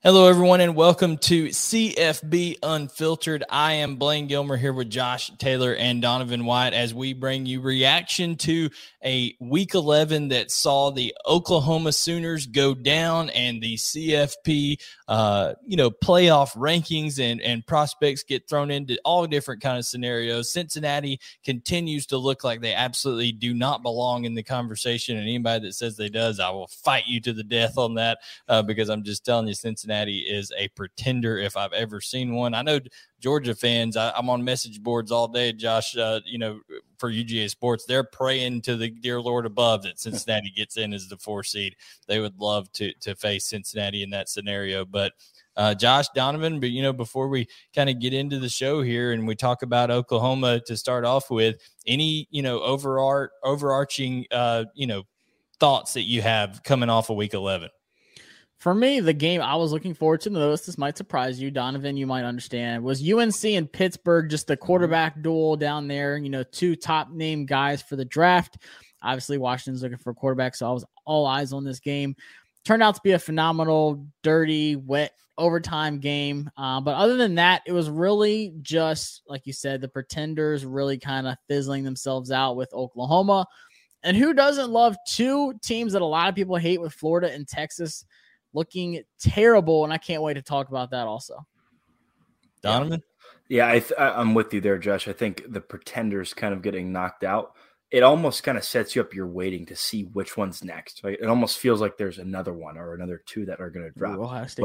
Hello, everyone, and welcome to CFB Unfiltered. I am Blaine Gilmer here with Josh Taylor and Donovan White as we bring you reaction to a Week 11 that saw the Oklahoma Sooners go down and the CFP, playoff rankings and prospects get thrown into all different kind of scenarios. Cincinnati continues to look like they absolutely do not belong in the conversation, and anybody that says they does, I will fight you to the death on that because I'm just telling you, Cincinnati is a pretender if I've ever seen one. I know Georgia fans, I'm on message boards all day, Josh, for UGA Sports. They're praying to the dear Lord above that Cincinnati gets in as the 4 seed. They would love to face Cincinnati in that scenario. But Josh, Donovan, but before we kind of get into the show here and we talk about Oklahoma to start off with, any overarching thoughts that you have coming off of Week 11? For me, the game I was looking forward to the most, this might surprise you, Donovan, you might understand, was UNC and Pittsburgh, just the quarterback duel down there, two top name guys for the draft. Obviously, Washington's looking for a quarterback, so I was all eyes on this game. Turned out to be a phenomenal, dirty, wet overtime game. But other than that, it was really just, like you said, the pretenders really kind of fizzling themselves out with Oklahoma. And who doesn't love two teams that a lot of people hate with Florida and Texas looking terrible, and I can't wait to talk about that also. Donovan? Yeah, I'm with you there, Josh. I think the pretenders kind of getting knocked out, it almost kind of sets you up. You're waiting to see which one's next. Right? It almost feels like there's another one or another two that are going to drop. Ohio State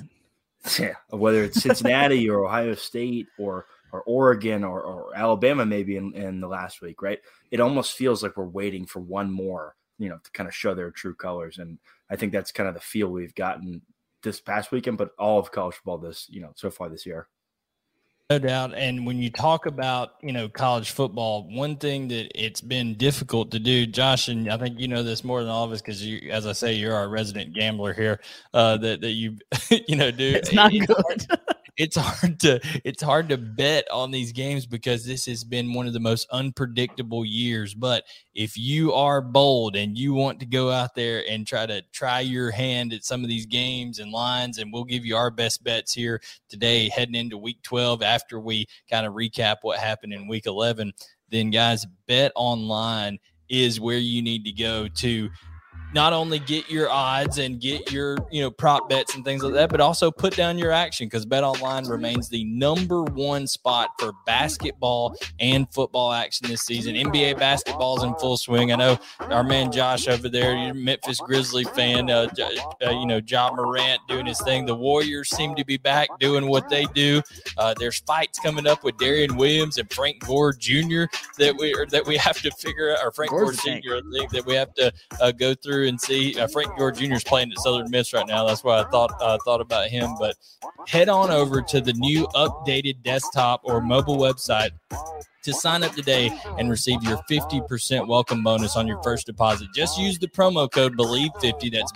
whether it's Cincinnati or Ohio State or Oregon or Alabama maybe in the last week, right? It almost feels like we're waiting for one more, to kind of show their true colors. And I think that's kind of the feel we've gotten this past weekend, but all of college football so far this year. No doubt. And when you talk about, college football, one thing that it's been difficult to do, Josh, and I think you know this more than all of us because you, as I say, you're our resident gambler here, that you, do. It's not good. It's hard to bet on these games because this has been one of the most unpredictable years. But if you are bold and you want to go out there and try your hand at some of these games and lines, and we'll give you our best bets here today heading into Week 12 after we kind of recap what happened in Week 11, then guys, Bet Online is where you need to go to not only get your odds and get your, prop bets and things like that, but also put down your action because Bet Online remains the number one spot for basketball and football action this season. NBA basketball's in full swing. I know our man Josh over there, you're a Memphis Grizzly fan, Ja Morant doing his thing. The Warriors seem to be back doing what they do. There's fights coming up with Darian Williams and Frank Gore Jr. that we have to figure out, or Frank Gore Sr. I think that we have to go through and see. Frank Gore Jr. is playing at Southern Miss right now. That's why I thought about him. But head on over to the new updated desktop or mobile website to sign up today and receive your 50% welcome bonus on your first deposit. Just use the promo code BELIEVE50, that's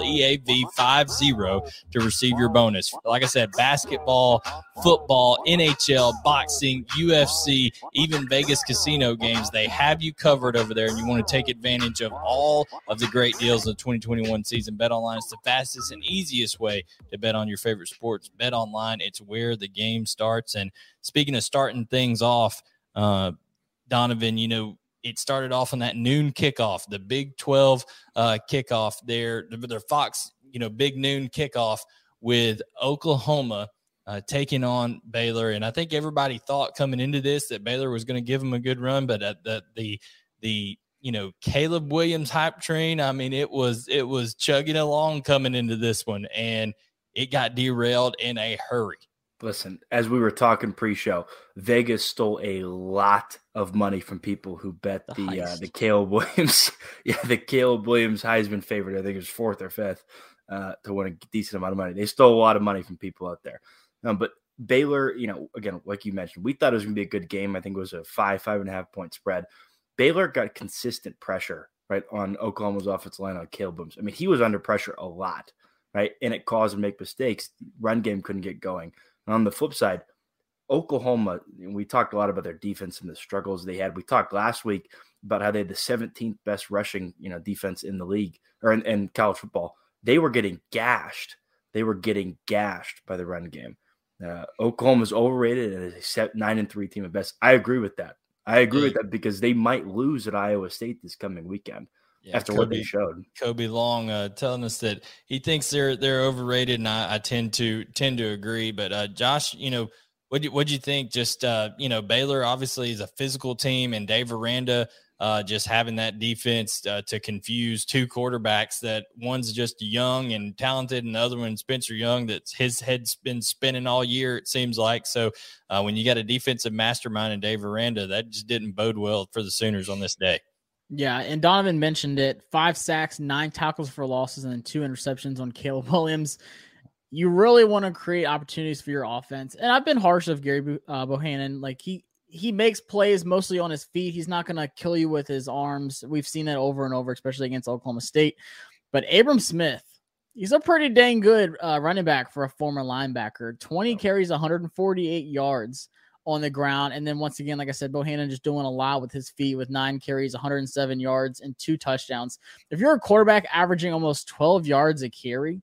BLEAV50, to receive your bonus. Like I said, basketball, football, NHL, boxing, UFC, even Vegas casino games, they have you covered over there, and you want to take advantage of all of the great deals of the 2021 season. Bet Online is the fastest and easiest way to bet on your favorite sports. Bet Online, it's where the game starts. And speaking of starting things off, Donovan, it started off on that noon kickoff, the Big 12 kickoff there, the Fox, big noon kickoff with Oklahoma taking on Baylor. And I think everybody thought coming into this that Baylor was going to give them a good run, but the Caleb Williams hype train, I mean, it was chugging along coming into this one, and it got derailed in a hurry. Listen, as we were talking pre-show, Vegas stole a lot of money from people who bet the Caleb Williams, the Caleb Williams Heisman favorite. I think it was 4th or 5th to win a decent amount of money. They stole a lot of money from people out there. But Baylor, again, like you mentioned, we thought it was going to be a good game. I think it was a 5.5 point spread. Baylor got consistent pressure, right, on Oklahoma's offensive line on Caleb Williams. I mean, he was under pressure a lot, right, and it caused him to make mistakes. Run game couldn't get going. And on the flip side, Oklahoma, we talked a lot about their defense and the struggles they had. We talked last week about how they had the 17th best rushing, defense in the league or in college football. They were getting gashed. they were getting gashed by the run game. Oklahoma's overrated and is a 9-3 team at best. I agree with that. Because they might lose at Iowa State this coming weekend. After what they showed. Kobe Long telling us that he thinks they're overrated, and I tend to agree. But Josh, what'd you think? Just Baylor obviously is a physical team, and Dave Aranda just having that defense to confuse two quarterbacks. That one's just young and talented, and the other one's Spencer Young. That's his head's been spinning all year, it seems like. So when you got a defensive mastermind in Dave Aranda, that just didn't bode well for the Sooners on this day. Yeah, and Donovan mentioned it. 5 sacks, 9 tackles for losses, and then 2 interceptions on Caleb Williams. You really want to create opportunities for your offense. And I've been harsh of Gary Bohannon. Like, he makes plays mostly on his feet. He's not going to kill you with his arms. We've seen that over and over, especially against Oklahoma State. But Abram Smith, he's a pretty dang good running back for a former linebacker. 20 carries, 148 yards on the ground. And then once again, like I said, Bohannon just doing a lot with his feet with 9 carries, 107 yards, and 2 touchdowns. If you're a quarterback averaging almost 12 yards a carry,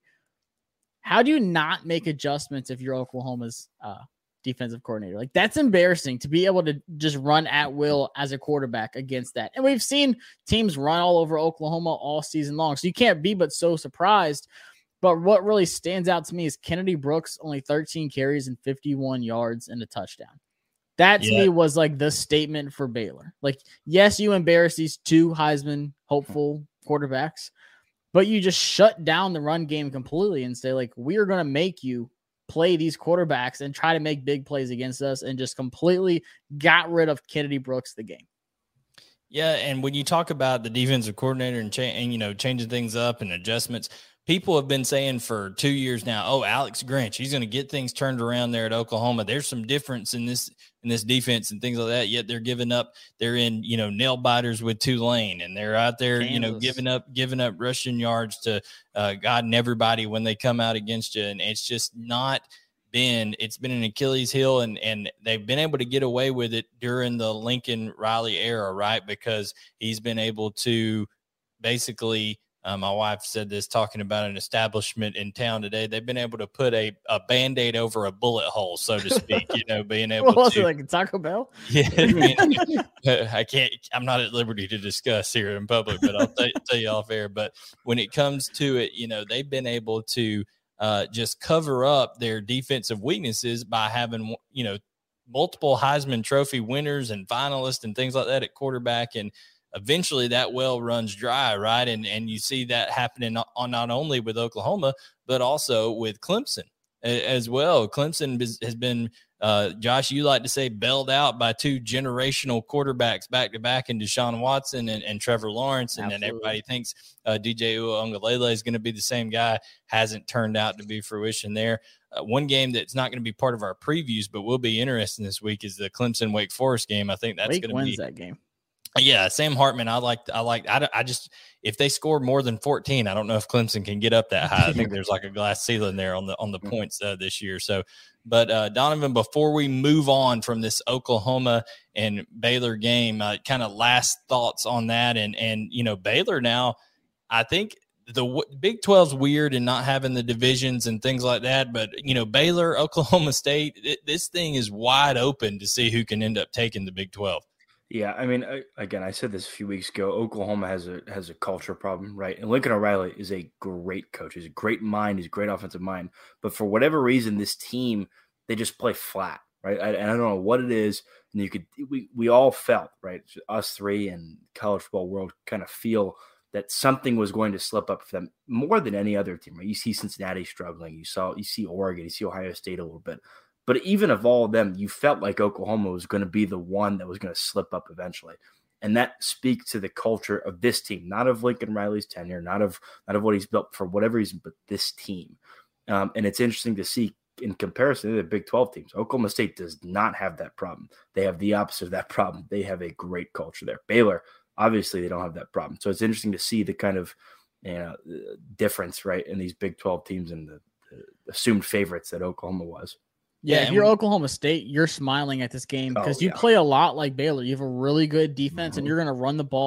how do you not make adjustments if you're Oklahoma's defensive coordinator? Like, that's embarrassing to be able to just run at will as a quarterback against that. And we've seen teams run all over Oklahoma all season long. So you can't be but so surprised. But what really stands out to me is Kennedy Brooks, only 13 carries and 51 yards and a touchdown. That to me was like the statement for Baylor. Like, yes, you embarrass these 2 Heisman hopeful quarterbacks, but you just shut down the run game completely and say, like, we are going to make you play these quarterbacks and try to make big plays against us, and just completely got rid of Kennedy Brooks the game. Yeah, and when you talk about the defensive coordinator and changing things up and adjustments, people have been saying for 2 years now, oh, Alex Grinch, he's going to get things turned around there at Oklahoma. There's some difference in this defense and things like that. Yet they're giving up. They're in, nail biters with Tulane, and they're out there, Kansas. giving up rushing yards to God and everybody when they come out against you. And it's just not been. It's been an Achilles heel, and they've been able to get away with it during the Lincoln Riley era, right? Because he's been able to basically. My wife said this talking about an establishment in town today. They've been able to put a Band-Aid over a bullet hole, so to speak, being able what was to. It, like a Taco Bell? Yeah. I'm not at liberty to discuss here in public, but I'll tell you off air. But when it comes to it, they've been able to just cover up their defensive weaknesses by having, multiple Heisman Trophy winners and finalists and things like that at quarterback. And eventually that well runs dry, right? And you see that happening not only with Oklahoma, but also with Clemson as well. Clemson has been, Josh, you like to say, bailed out by 2 generational quarterbacks back-to-back in Deshaun Watson and Trevor Lawrence. And Absolutely. then everybody thinks DJ Uiagalelei is going to be the same guy. Hasn't turned out to be fruition there. One game that's not going to be part of our previews, but will be interesting this week is the Clemson-Wake Forest game. I think that's going to be that game. Yeah, Sam Hartman. I just if they score more than 14, I don't know if Clemson can get up that high. I think there's like a glass ceiling there on the points this year. So, but Donovan, before we move on from this Oklahoma and Baylor game, kind of last thoughts on that, and Baylor now, I think the Big 12's weird and not having the divisions and things like that, but Baylor, Oklahoma State, this thing is wide open to see who can end up taking the Big 12. Yeah, I mean, again, I said this a few weeks ago. Oklahoma has a culture problem, right? And Lincoln O'Reilly is a great coach. He's a great mind. He's a great offensive mind. But for whatever reason, this team, they just play flat, right? And I don't know what it is. And we all felt, right? Us 3 and college football world kind of feel that something was going to slip up for them more than any other team. Right? You see Cincinnati struggling. You see Oregon. You see Ohio State a little bit. But even of all of them, you felt like Oklahoma was going to be the one that was going to slip up eventually. And that speaks to the culture of this team, not of Lincoln Riley's tenure, not of what he's built for whatever reason, but this team. And it's interesting to see in comparison to the Big 12 teams. Oklahoma State does not have that problem. They have the opposite of that problem. They have a great culture there. Baylor, obviously, they don't have that problem. So it's interesting to see the kind of difference, right, in these Big 12 teams and the assumed favorites that Oklahoma was. Yeah, if you're Oklahoma State, you're smiling at this game because you play a lot like Baylor. You have a really good defense, and you're going to run the ball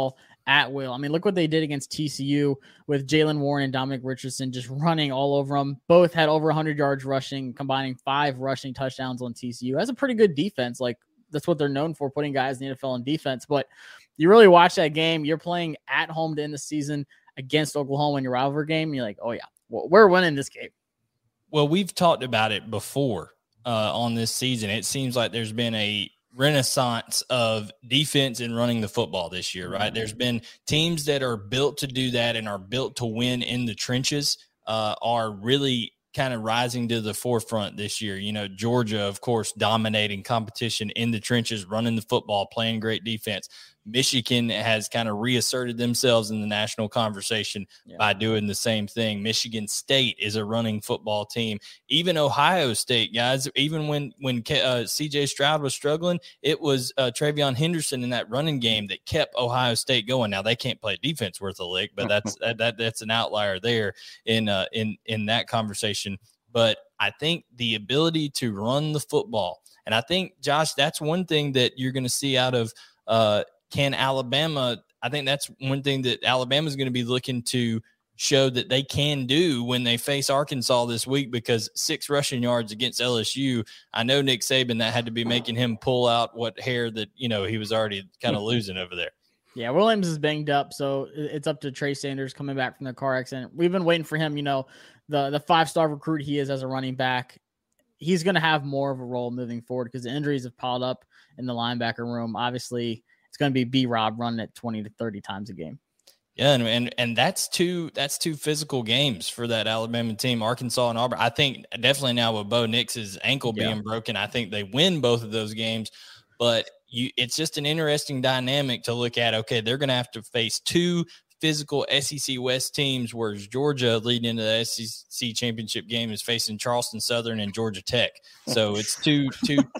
at will. I mean, look what they did against TCU with Jaylen Warren and Dominic Richardson just running all over them. Both had over 100 yards rushing, combining 5 rushing touchdowns on TCU. That's a pretty good defense. Like, that's what they're known for, putting guys in the NFL in defense. But you really watch that game. You're playing at home to end the season against Oklahoma in your rivalry game. And you're like, oh, yeah, we're winning this game. Well, we've talked about it before on this season. It seems like there's been a renaissance of defense and running the football this year, right? There's been teams that are built to do that and are built to win in the trenches are really kind of rising to the forefront this year. You know, Georgia, of course, dominating competition in the trenches, running the football, playing great defense. Michigan has kind of reasserted themselves in the national conversation by doing the same thing. Michigan State is a running football team. Even Ohio State, guys, even when C.J. Stroud was struggling, it was Travion Henderson in that running game that kept Ohio State going. Now, they can't play defense worth a lick, but that's an outlier there in that conversation. But I think the ability to run the football, and I think, Josh, that's one thing that you're going to see out of can Alabama. I think that's one thing that Alabama is going to be looking to show that they can do when they face Arkansas this week, because 6 rushing yards against LSU. I know Nick Saban, that had to be making him pull out what hair that, you know, he was already kind of losing over there. Yeah, Williams is banged up, so it's up to Trey Sanders coming back from the car accident. We've been waiting for him, you know, the 5-star recruit he is as a running back. He's going to have more of a role moving forward because the injuries have piled up in the linebacker room. Obviously, it's going to be B-Rob running it 20 to 30 times a game. Yeah, and that's two physical games for that Alabama team, Arkansas and Auburn. I think definitely now with Bo Nix's ankle being broken, I think they win both of those games. But it's just an interesting dynamic to look at. Okay, they're going to have to face 2 physical SEC West teams, whereas Georgia, leading into the SEC championship game, is facing Charleston Southern and Georgia Tech. So it's two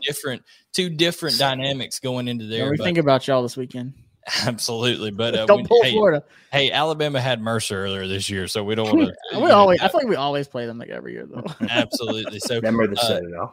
different dynamics going into there. We think about y'all this weekend. Absolutely, but don't pull Florida. Hey, Alabama had Mercer earlier this year, so we don't want to. I feel like we always play them like every year, though. Absolutely. So remember the Citadel.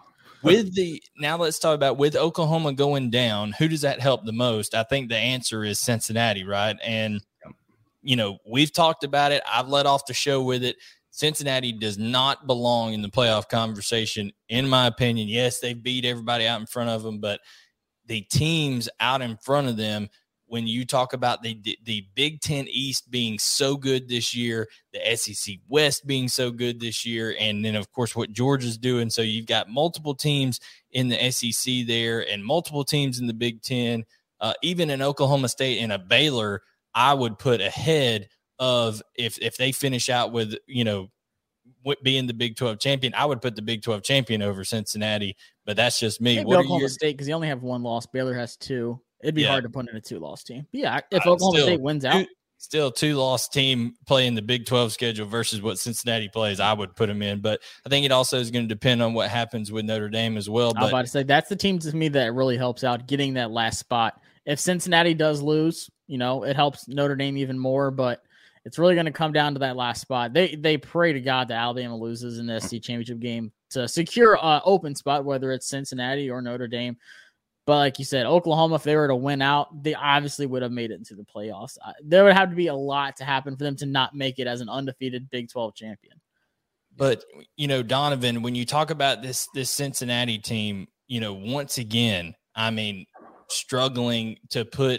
Now let's talk about with Oklahoma going down, who does that help the most? I think the answer is Cincinnati, right? And you know, we've talked about it. I've led off the show with it. Cincinnati does not belong in the playoff conversation, in my opinion. Yes, they beat everybody out in front of them, but the teams out in front of them, when you talk about the Big Ten East being so good this year, the SEC West being so good this year, and then, of course, what Georgia's doing. So you've got multiple teams in the SEC there and multiple teams in the Big Ten, even in Oklahoma State and a Baylor, I would put ahead of if they finish out with, you know, being the Big 12 champion, I would put the Big 12 champion over Cincinnati, but that's just me. Maybe Oklahoma State, because you only have 1 loss. Baylor has 2. It'd be hard to put in a 2-loss team. But yeah, if Oklahoma State wins out. Still 2-loss team playing the Big 12 schedule versus what Cincinnati plays, I would put them in. But I think it also is going to depend on what happens with Notre Dame as well. I was about to say, that's the team to me that really helps out getting that last spot. If Cincinnati does lose, you know, it helps Notre Dame even more, but it's really going to come down to that last spot. They pray to God that Alabama loses in the SEC championship game to secure an open spot, whether it's Cincinnati or Notre Dame. But like you said, Oklahoma, if they were to win out, they obviously would have made it into the playoffs. There would have to be a lot to happen for them to not make it as an undefeated Big 12 champion. But, you know, Donovan, when you talk about this Cincinnati team, you know, once again, I mean, struggling to put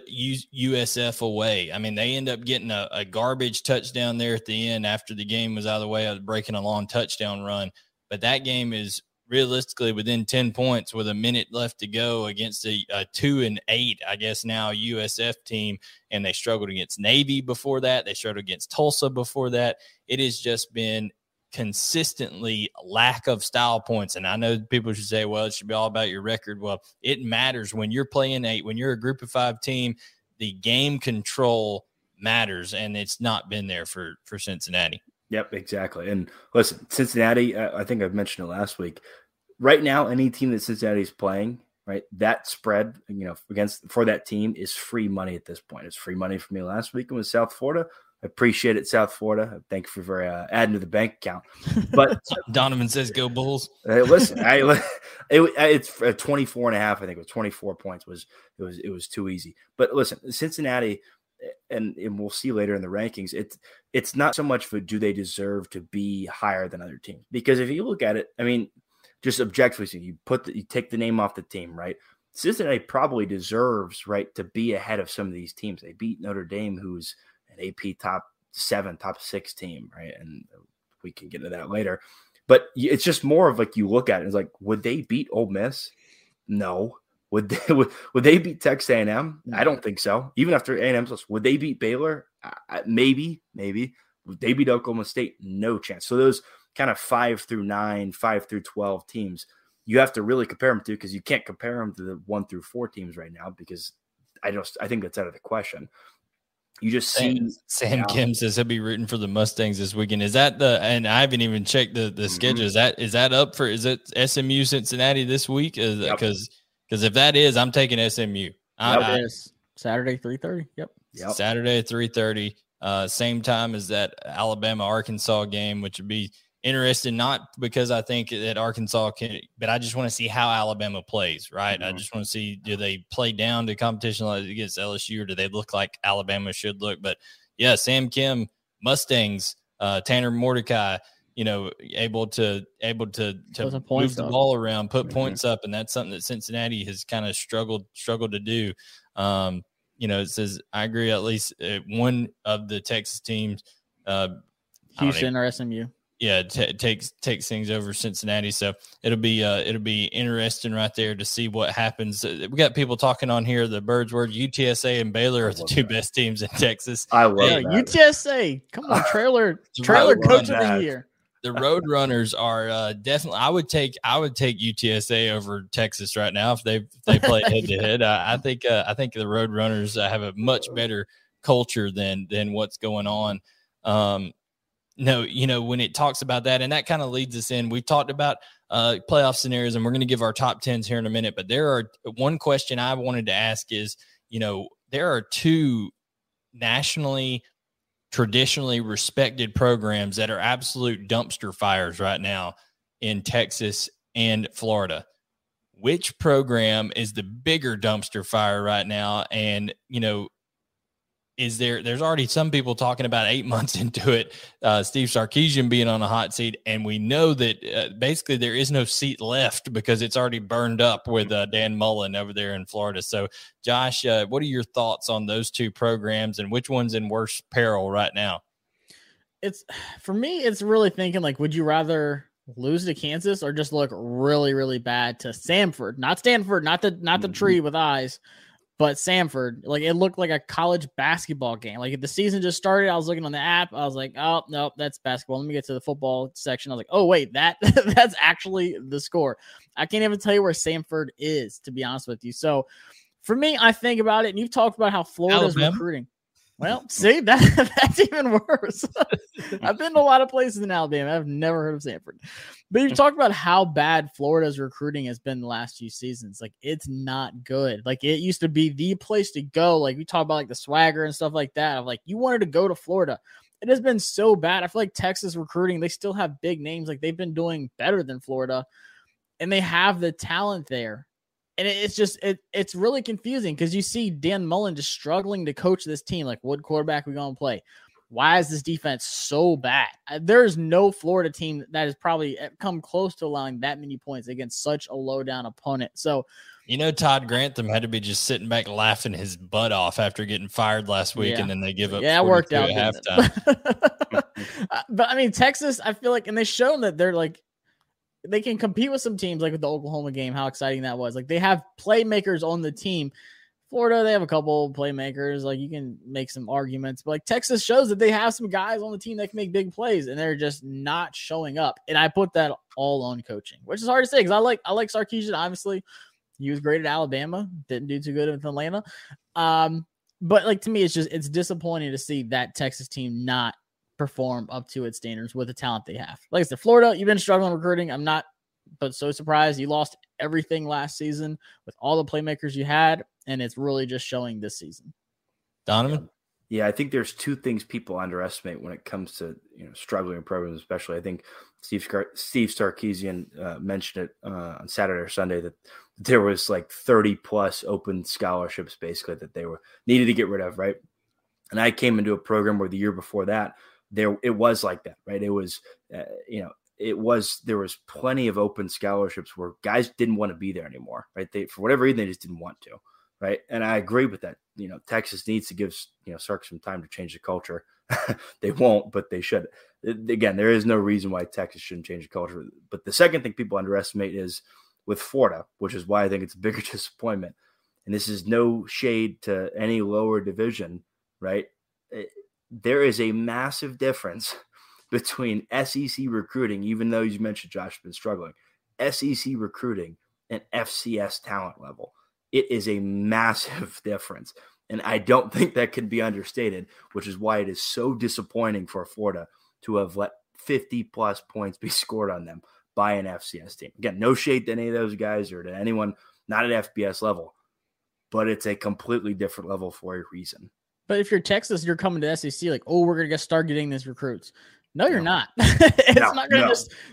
USF away. I mean, they end up getting a garbage touchdown there at the end after the game was out of the way, breaking a long touchdown run. But that game is realistically within 10 points with a minute left to go against a 2-8, I guess now, USF team. And they struggled against Navy before that. They struggled against Tulsa before that. It has just been consistently lack of style points. And I know people should say, well, it should be all about your record. Well, it matters when you're playing when you're a group of 5 team, the game control matters. And it's not been there for Cincinnati. Yep, exactly. And listen, Cincinnati, I think I've mentioned it last week. Right now, any team that Cincinnati's playing, right, that spread, you know, for that team is free money at this point. It's free money for me last week with South Florida. I appreciate it, South Florida. Thank you for adding to the bank account. But Donovan says, "Go Bulls." Listen, it's 24.5. I think it was 24 points. It was too easy. But listen, Cincinnati, and we'll see later in the rankings, it's not so much for do they deserve to be higher than other teams, because if you look at it, I mean, just objectively, you take the name off the team, right? Cincinnati probably deserves, right, to be ahead of some of these teams. They beat Notre Dame, who's an AP top 7, top 6 team, right? And we can get into that later. But it's just more of like, you look at it, it's like, would they beat Ole Miss? No. Would they beat Texas A&M? I don't think so. Even after A&M's loss, would they beat Baylor? Maybe. Would they beat Oklahoma State? No chance. So those kind of 5 through 9, 5 through 12 teams, you have to really compare them to, because you can't compare them to the 1 through 4 teams right now, because I think that's out of the question. You just see Sam Kim says he'll be rooting for the Mustangs this weekend. Is that and I haven't even checked the schedule. Is that up for? Is it SMU Cincinnati this week? Because if that is, I'm taking SMU. It is Saturday 3:30. Yep. Saturday at 3:30. Same time as that Alabama Arkansas game, which would be interesting. Not because I think that Arkansas can, but I just want to see how Alabama plays. Right. I just want to see, do they play down to competition like against LSU, or do they look like Alabama should look? But yeah, Sam Kim, Mustangs, Tanner Mordecai, able to move the ball around, put points up, and that's something that Cincinnati has kind of struggled to do. It says, I agree, at least one of the Texas teams, Houston or SMU. Yeah, takes things over Cincinnati. So it'll be interesting right there to see what happens. We got people talking on here. The Birds word, UTSA and Baylor are the 2 best teams in Texas. I love that. UTSA. Come on, trailer coach of the year. The Road Runners are definitely. I would take UTSA over Texas right now if they play head to head. I think the Road Runners have a much better culture than what's going on. No, when it talks about that, and that kind of leads us in, we've talked about playoff scenarios, and we're going to give our top 10s here in a minute. But one question I wanted to ask is, there are 2 nationally, traditionally respected programs that are absolute dumpster fires right now in Texas and Florida. Which program is the bigger dumpster fire right now? And, there's already some people talking about 8 months into it, Steve Sarkisian being on a hot seat. And we know that basically there is no seat left because it's already burned up with Dan Mullen over there in Florida. So Josh, what are your thoughts on those 2 programs, and which one's in worse peril right now? For me, it's really thinking like, would you rather lose to Kansas or just look really, really bad to Samford, not Stanford, not the tree with eyes, but Samford? Like, it looked like a college basketball game. Like, if the season just started, I was looking on the app. I was like, oh, no, that's basketball. Let me get to the football section. I was like, oh, wait, that's actually the score. I can't even tell you where Samford is, to be honest with you. So, for me, I think about it, and you've talked about how Florida's recruiting. Well, see, that's even worse. I've been to a lot of places in Alabama. I've never heard of Samford. But you talked about how bad Florida's recruiting has been the last few seasons. Like, it's not good. Like, it used to be the place to go. Like, we talk about, like, the swagger and stuff like that. Of, like, you wanted to go to Florida. It has been so bad. I feel like Texas recruiting, they still have big names. Like, they've been doing better than Florida. And they have the talent there. And it's really confusing because you see Dan Mullen just struggling to coach this team. Like, what quarterback are we going to play? Why is this defense so bad? There's no Florida team that has probably come close to allowing that many points against such a low-down opponent. So, Todd Grantham had to be just sitting back laughing his butt off after getting fired last week, and then they give up. Yeah, it worked out at halftime. But, I mean, Texas, I feel like, and they've shown that they're like, they can compete with some teams, like with the Oklahoma game, how exciting that was. Like, they have playmakers on the team. Florida, they have a couple playmakers. Like, you can make some arguments. But, like, Texas shows that they have some guys on the team that can make big plays, and they're just not showing up. And I put that all on coaching, which is hard to say because I like Sarkisian, obviously. He was great at Alabama. Didn't do too good with Atlanta. But, like, to me, it's disappointing to see that Texas team not perform up to its standards with the talent they have. Like I said, Florida, you've been struggling recruiting. I'm not but so surprised. You lost everything last season with all the playmakers you had, and it's really just showing this season. Donovan? Yeah, I think there's 2 things people underestimate when it comes to struggling programs, especially. I think Steve Sarkisian mentioned it on Saturday or Sunday that there was like 30 plus open scholarships basically that they needed to get rid of, right? And I came into a program where the year before that, it was like that, right? It was, there was plenty of open scholarships where guys didn't want to be there anymore, right? For whatever reason, they just didn't want to, right? And I agree with that. Texas needs to give, Sark some time to change the culture. They won't, but they should. Again, there is no reason why Texas shouldn't change the culture. But the second thing people underestimate is with Florida, which is why I think it's a bigger disappointment. And this is no shade to any lower division, right? There is a massive difference between SEC recruiting, even though you mentioned Josh has been struggling, SEC recruiting and FCS talent level. It is a massive difference. And I don't think that can be understated, which is why it is so disappointing for Florida to have let 50-plus points be scored on them by an FCS team. Again, no shade to any of those guys or to anyone not at FBS level, but it's a completely different level for a reason. But if you're Texas, you're coming to SEC like, oh, we're going to start getting these recruits. No, you're not. They're not going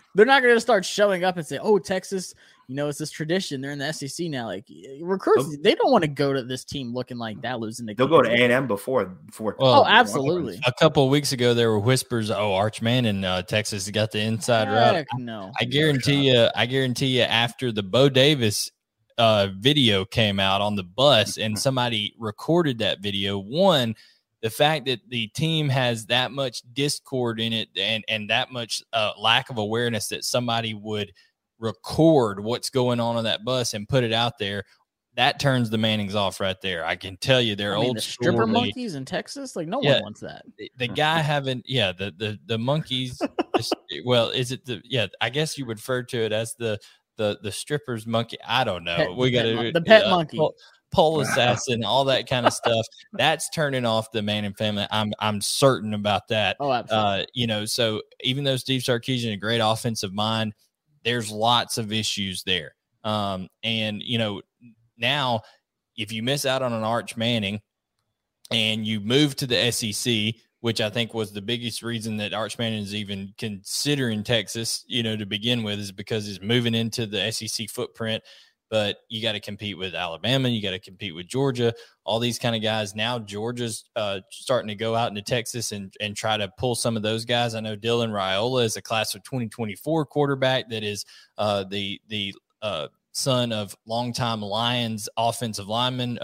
to start showing up and say, oh, Texas, it's this tradition. They're in the SEC now. Like recruits, they don't want to go to this team looking like that, losing the game. They'll go to A&M before. Well, absolutely. A couple of weeks ago, there were whispers, Arch Manning, Texas got the inside route. No. I guarantee you after the Bo Davis video came out on the bus and somebody recorded that video, the fact that the team has that much discord in it and that much lack of awareness that somebody would record what's going on that bus and put it out there, that turns the Mannings off right there. I can tell you they're old the stripper monkeys in Texas. Like one wants that. The guy having, the monkeys. Well, is it I guess you would refer to it as the strippers monkey. I don't know. We got the pet monkey. Pole assassin, all that kind of stuff. That's turning off the Manning family. I'm certain about that. Oh, absolutely. So even though Steve Sarkisian, a great offensive mind, there's lots of issues there. And now if you miss out on an Arch Manning and you move to the SEC, which I think was the biggest reason that Arch Manning is even considering Texas, to begin with, is because he's moving into the SEC footprint. But you got to compete with Alabama. You got to compete with Georgia, all these kind of guys. Now Georgia's starting to go out into Texas and try to pull some of those guys. I know Dylan Raiola is a class of 2024 quarterback that is the son of longtime Lions offensive lineman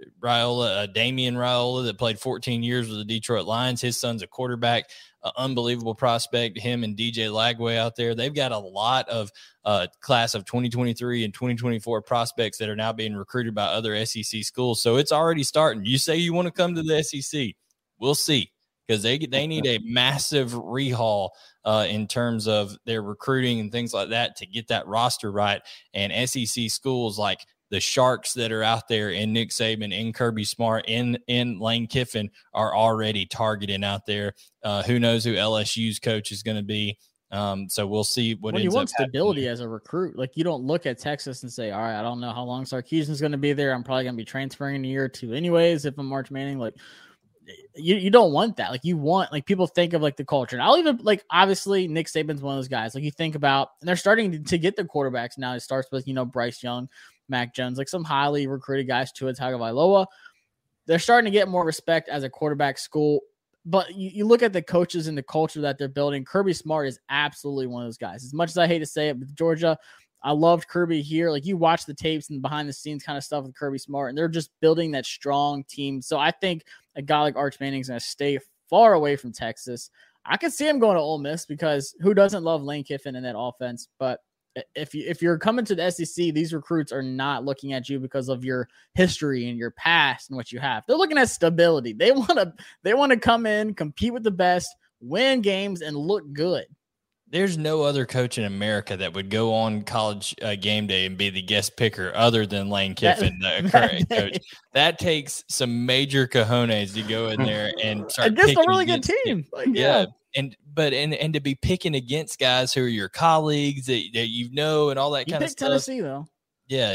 Damian Raiola, that played 14 years with the Detroit Lions. His son's a quarterback. Unbelievable prospect, him and DJ Lagway out there. They've got a lot of class of 2023 and 2024 prospects that are now being recruited by other SEC schools. So it's already starting. You say you want to come to the SEC, we'll see, because they need a massive rehaul in terms of their recruiting and things like that to get that roster right. And SEC schools like the Sharks that are out there in Nick Saban, in Kirby Smart, in Lane Kiffin are already targeting out there. Who knows who LSU's coach is going to be? So we'll see what ends up happening. You want stability as a recruit. Like, you don't look at Texas and say, all right, I don't know how long Sarkisian's going to be there. I'm probably going to be transferring in a year or two anyways if I'm March Manning. Like, you don't want that. Like, you want, like, people think of like the culture. And I'll even, like, obviously Nick Saban's one of those guys. Like, you think about, and they're starting to get the quarterbacks now. It starts with, Bryce Young, Mac Jones, like some highly recruited guys, Tua Tagovailoa. They're starting to get more respect as a quarterback school. But you look at the coaches and the culture that they're building. Kirby Smart is absolutely one of those guys. As much as I hate to say it, with Georgia, I loved Kirby here. Like, you watch the tapes and behind the scenes kind of stuff with Kirby Smart, and they're just building that strong team. So I think a guy like Arch Manning is going to stay far away from Texas. I could see him going to Ole Miss, because who doesn't love Lane Kiffin in that offense? But if you're coming to the SEC, these recruits are not looking at you because of your history and your past and what you have. They're looking at stability. They want to come in, compete with the best, win games, and look good. There's no other coach in America that would go on college game day and be the guest picker other than Lane Kiffin, the current coach. That takes some major cojones to go in there and start against a really good team. Like, yeah. And to be picking against guys who are your colleagues that and all that kind of stuff. Tennessee though. Yeah,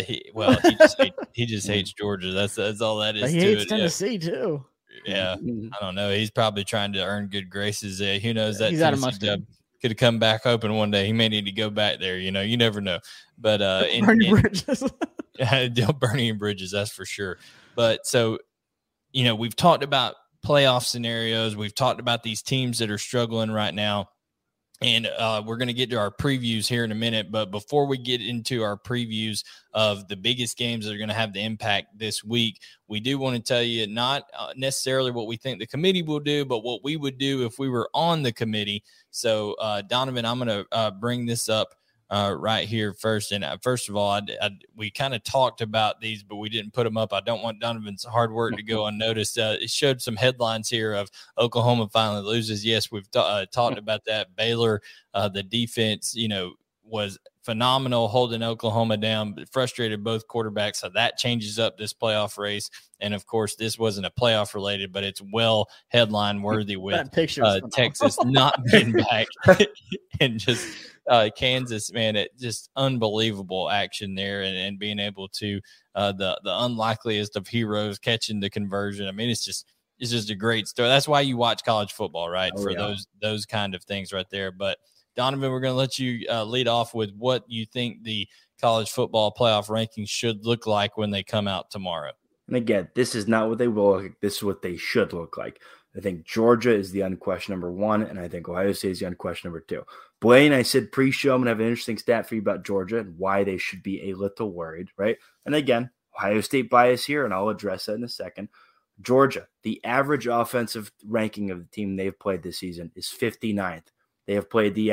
he just hates Georgia. That's all that is. But he hates Tennessee too. Yeah, I don't know. He's probably trying to earn good graces. Who knows? That he's out of mustard. Could have come back open one day. He may need to go back there. You never know. But burning bridges. Burning bridges, that's for sure. But so, we've talked about playoff scenarios. We've talked about these teams that are struggling right now. And we're going to get to our previews here in a minute. But before we get into our previews of the biggest games that are going to have the impact this week, we do want to tell you not necessarily what we think the committee will do, but what we would do if we were on the committee. So, Donovan, I'm going to bring this up right here first. And first of all, we kind of talked about these, but we didn't put them up. I don't want Donovan's hard work to go unnoticed. It showed some headlines here of Oklahoma finally loses. Yes, we've talked about that. Baylor, the defense, was phenomenal holding Oklahoma down, but frustrated both quarterbacks. So that changes up this playoff race. And of course, this wasn't a playoff related, but it's well headline worthy with Texas not being back and just Kansas, man, it just unbelievable action there and being able to the unlikeliest of heroes catching the conversion. I mean, it's just a great story. That's why you watch college football, right? Those kind of things right there. But Donovan, we're going to let you lead off with what you think the college football playoff rankings should look like when they come out tomorrow. And again, this is not what they will look like. This is what they should look like. I think Georgia is the unquestioned number one, and I think Ohio State is the unquestioned number two. Blaine, I said pre-show, I'm going to have an interesting stat for you about Georgia and why they should be a little worried, right? And again, Ohio State bias here, and I'll address that in a second. Georgia, the average offensive ranking of the team they've played this season is 59th. They have played the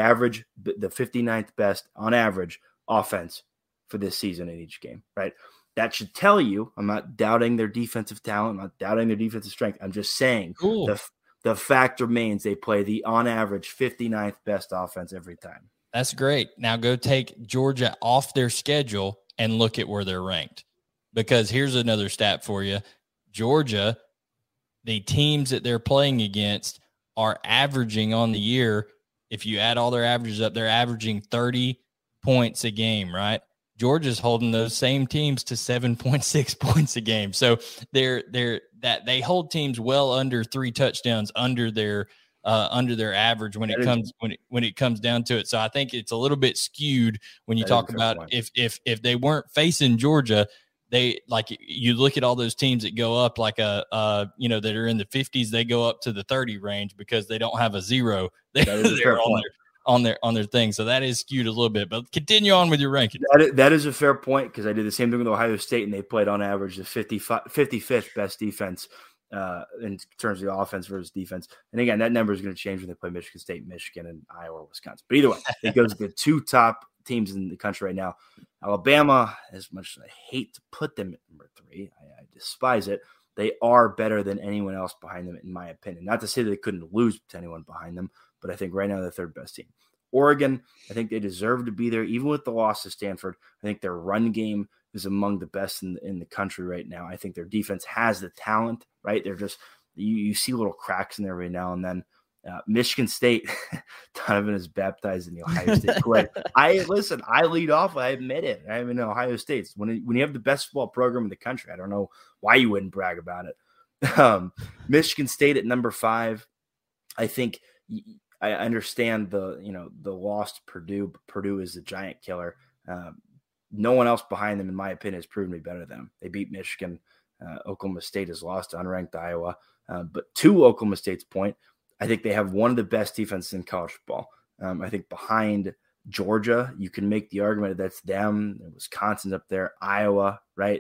59th best on average offense for this season in each game, right? That should tell you, I'm not doubting their defensive talent, I'm not doubting their defensive strength. I'm just saying the fact remains they play the on average 59th best offense every time. That's great. Now go take Georgia off their schedule and look at where they're ranked. Because here's another stat for you. Georgia, the teams that they're playing against are averaging on the year, if you add all their averages up, they're averaging 30 points a game, right? Georgia's holding those same teams to 7.6 points a game. So they hold teams well under 3 touchdowns under their average when it comes down to it. So I think it's a little bit skewed when you talk about if they weren't facing Georgia, they like you look at all those teams that go up like that are in the 50s, they go up to the 30 range because they don't have a zero. They're on their thing. So that is skewed a little bit, but continue on with your rankings. That is a fair point because I did the same thing with Ohio State and they played on average the 55th best defense in terms of the offense versus defense. And again, that number is going to change when they play Michigan State, Michigan, and Iowa, Wisconsin. But either way, it goes to the 2 top teams in the country right now. Alabama, as much as I hate to put them at number 3, I despise it. They are better than anyone else behind them, in my opinion. Not to say that they couldn't lose to anyone behind them, but I think right now they're the 3rd best team. Oregon, I think they deserve to be there, even with the loss to Stanford. I think their run game is among the best in the country right now. I think their defense has the talent, right? They're just you see little cracks in there every now and then. Michigan State, Donovan is baptized in the Ohio State Kool-Aid. I lead off. I admit it. I'm in Ohio State. When you have the best football program in the country, I don't know why you wouldn't brag about it. Michigan State at number 5. I think I understand the loss to Purdue. But Purdue is a giant killer. No one else behind them, in my opinion, has proven to be better than them. They beat Michigan. Oklahoma State has lost to unranked Iowa. But to Oklahoma State's point, I think they have one of the best defenses in college football. I think behind Georgia, you can make the argument that that's them. Wisconsin's up there, Iowa, right?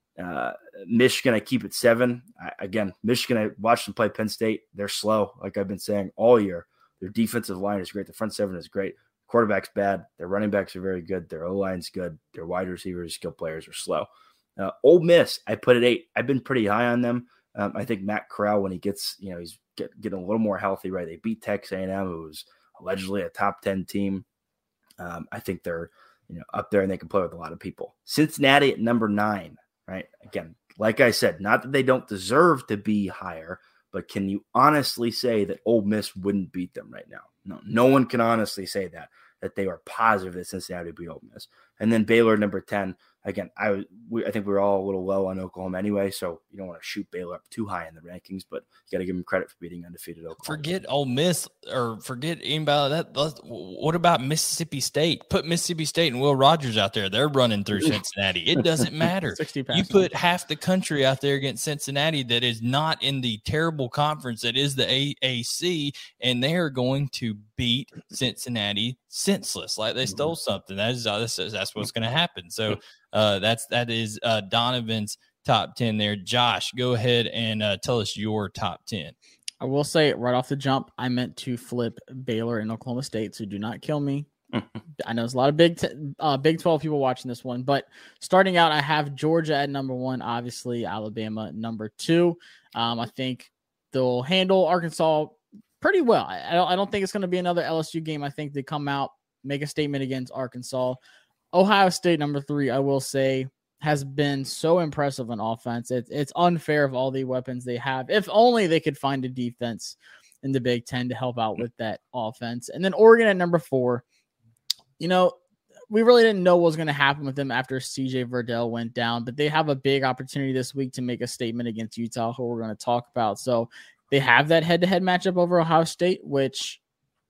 Michigan, I keep at 7. Michigan, I watched them play Penn State. They're slow, like I've been saying all year. Their defensive line is great. The front 7 is great. Quarterback's bad. Their running backs are very good. Their O-line's good. Their wide receivers, skill players are slow. Ole Miss, I put at 8. I've been pretty high on them. I think Matt Corral, when he gets, he's getting a little more healthy, right? They beat Texas A&M, who was allegedly a top 10 team. I think they're, up there and they can play with a lot of people. Cincinnati at number 9, right? Again, like I said, not that they don't deserve to be higher, but can you honestly say that Ole Miss wouldn't beat them right now? No one can honestly say that they are positive that Cincinnati would beat Ole Miss. And then Baylor, number 10. again, I think we were all a little low on Oklahoma anyway, so you don't want to shoot Baylor up too high in the rankings, but you got to give them credit for beating undefeated Oklahoma. Forget Ole Miss or forget anybody like that. What about Mississippi State? Put Mississippi State and Will Rogers out there. They're running through Cincinnati. It doesn't matter. You put half the country out there against Cincinnati that is not in the terrible conference that is the AAC, and they are going to beat Cincinnati senseless, like they stole something. That's what's going to happen. So that is Donovan's top 10 there. Josh, go ahead and tell us your top 10. I will say right off the jump, I meant to flip Baylor and Oklahoma State, so do not kill me. I know there's a lot of Big 12 people watching this one, but starting out, I have Georgia at number 1, obviously Alabama number 2. I think they'll handle Arkansas pretty well. I don't think it's going to be another LSU game. I think they come out, make a statement against Arkansas. Ohio State number 3, I will say, has been so impressive on offense. It's unfair of all the weapons they have. If only they could find a defense in the Big Ten to help out with that offense. And then Oregon at number 4. You know, we really didn't know what was going to happen with them after CJ Verdell went down, but they have a big opportunity this week to make a statement against Utah, who we're going to talk about. So they have that head-to-head matchup over Ohio State, which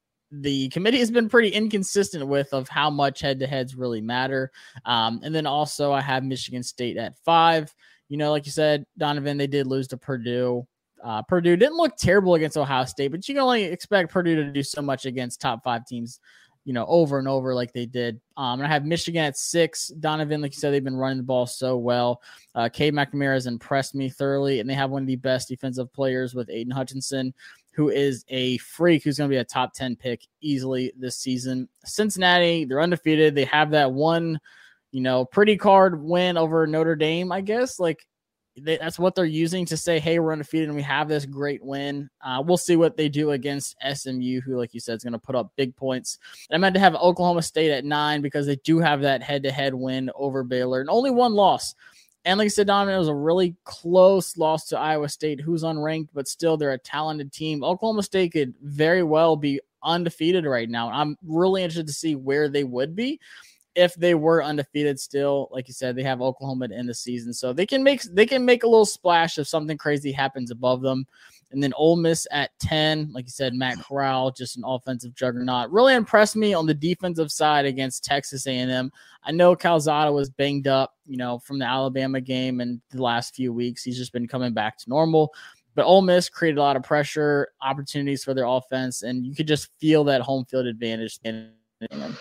the committee has been pretty inconsistent with of how much head-to-heads really matter. And then also I have Michigan State at 5. You know, like you said, Donovan, they did lose to Purdue. Purdue didn't look terrible against Ohio State, but you can only expect Purdue to do so much against top 5 teams, you know, over and over like they did. And I have Michigan at 6. Donovan, like you said, they've been running the ball so well. Cade McNamara has impressed me thoroughly, and they have one of the best defensive players with Aiden Hutchinson, who is a freak, who's going to be a top 10 pick easily this season. Cincinnati, they're undefeated. They have that one, you know, pretty card win over Notre Dame, I guess. Like, that's what they're using to say, hey, we're undefeated and we have this great win. We'll see what they do against SMU, who, like you said, is going to put up big points. And I meant to have Oklahoma State at 9 because they do have that head-to-head win over Baylor and only one loss. And like I said, Donovan, it was a really close loss to Iowa State, who's unranked, but still they're a talented team. Oklahoma State could very well be undefeated right now. I'm really interested to see where they would be if they were undefeated still. Like you said, they have Oklahoma to end the season, so they can make a little splash if something crazy happens above them. And then Ole Miss at 10, like you said, Matt Corral, just an offensive juggernaut. Really impressed me on the defensive side against Texas A&M. I know Calzada was banged up, you know, from the Alabama game and the last few weeks. He's just been coming back to normal. But Ole Miss created a lot of pressure, opportunities for their offense, and you could just feel that home field advantage in them.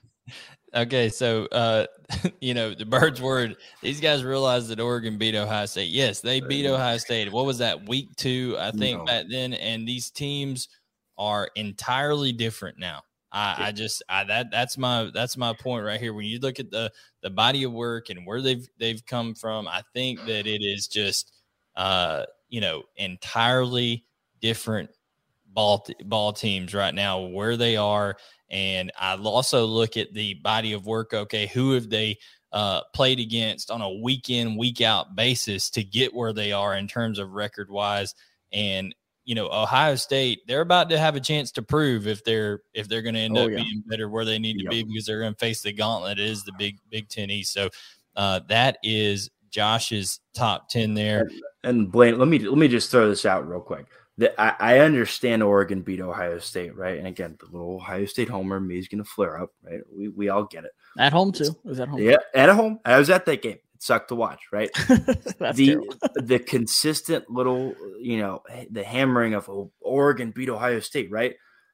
Okay, so, you know, the Birds word, these guys realized that Oregon beat Ohio State. Yes, they beat Ohio State. What was that, week 2, I think, back then? And these teams are entirely different now. That's my point right here. When you look at the body of work and where they've come from, I think that it is just, you know, entirely different ball teams right now, where they are. And I also look at the body of work. Okay, who have they played against on a week in, week out basis to get where they are in terms of record wise? And, you know, Ohio State, they're about to have a chance to prove if they're going to end up being better where they need to be, because they're going to face the gauntlet. It is the Big Ten East. So that is Josh's top 10 there. And Blaine, let me just throw this out real quick. I understand Oregon beat Ohio State, right? And again, the little Ohio State homer, me is going to flare up, right? We all get it. At home too. It was at home. Yeah, at home. I was at that game. It sucked to watch, right? the consistent little, you know, the hammering of Oregon beat Ohio State, right?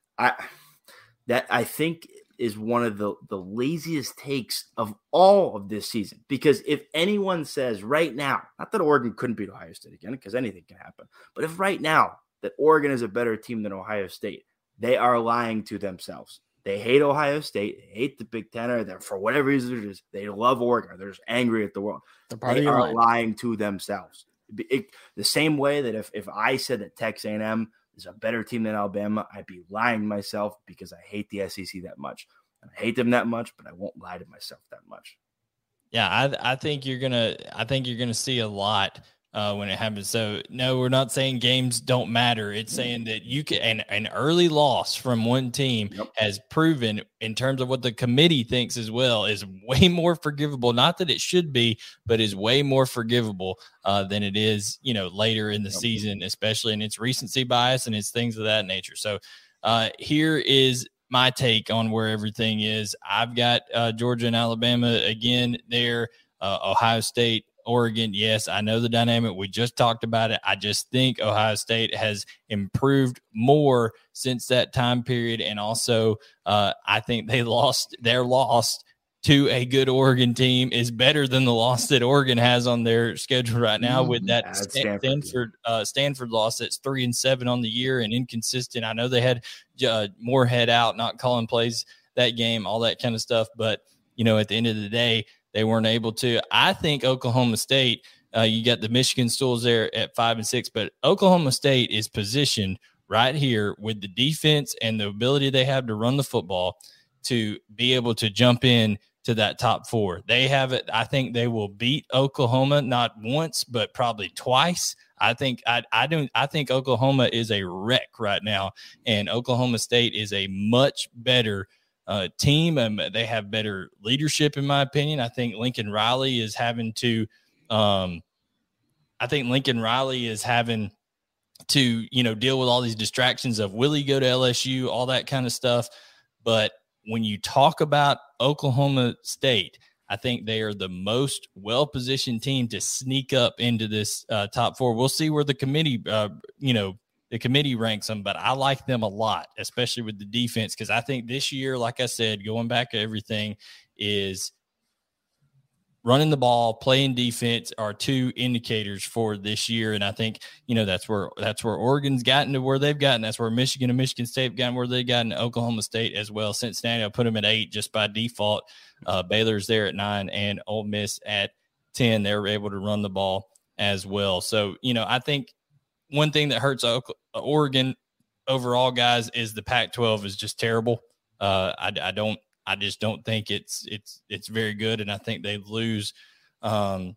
I think is one of the laziest takes of all of this season. Because if anyone says right now, not that Oregon couldn't beat Ohio State again, because anything can happen, but if right now that Oregon is a better team than Ohio State, they are lying to themselves. They hate Ohio State. They hate the Big Ten. Or for whatever reason, they love Oregon. They're just angry at the world. They are lying to themselves. The same way that if I said that Texas A&M is a better team than Alabama, I'd be lying to myself, because I hate the SEC that much. And I hate them that much, but I won't lie to myself that much. Yeah, I think you're gonna see a lot when it happens. So no, we're not saying games don't matter. It's saying that you can, an early loss from one team has proven, in terms of what the committee thinks as well, is way more forgivable. Not that it should be, but is way more forgivable than it is, later in the season, especially in its recency bias and its things of that nature. So here is my take on where everything is. I've got Georgia and Alabama again there, Ohio State, Oregon. Yes, I know the dynamic. We just talked about it. I just think Ohio State has improved more since that time period. And also, I think their loss to a good Oregon team is better than the loss that Oregon has on their schedule right now with that Stanford loss that's 3-7 on the year and inconsistent. I know they had more head out, not calling plays that game, all that kind of stuff. But, at the end of the day, they weren't able to. I think Oklahoma State, you got the Michigan Stools there at 5-6, but Oklahoma State is positioned right here with the defense and the ability they have to run the football to be able to jump in to that top 4. They have it. I think they will beat Oklahoma not once, but probably twice. I think Oklahoma is a wreck right now, and Oklahoma State is a much better team, and they have better leadership, in my opinion. I think Lincoln Riley is having to deal with all these distractions of will he go to LSU, all that kind of stuff. But when you talk about Oklahoma State, I think they are the most well-positioned team to sneak up into this top 4. We'll see where the committee, the committee ranks them, but I like them a lot, especially with the defense, because I think this year, like I said, going back to everything, is running the ball, playing defense are 2 indicators for this year. And I think, that's where Oregon's gotten to where they've gotten. That's where Michigan and Michigan State have gotten where they've gotten. Oklahoma State as well. Cincinnati, I'll put them at 8 just by default. Baylor's there at 9 and Ole Miss at 10. They were able to run the ball as well. So, I think one thing that hurts Oregon overall, guys, is the Pac-12 is just terrible. I just don't think it's very good, and I think they lose some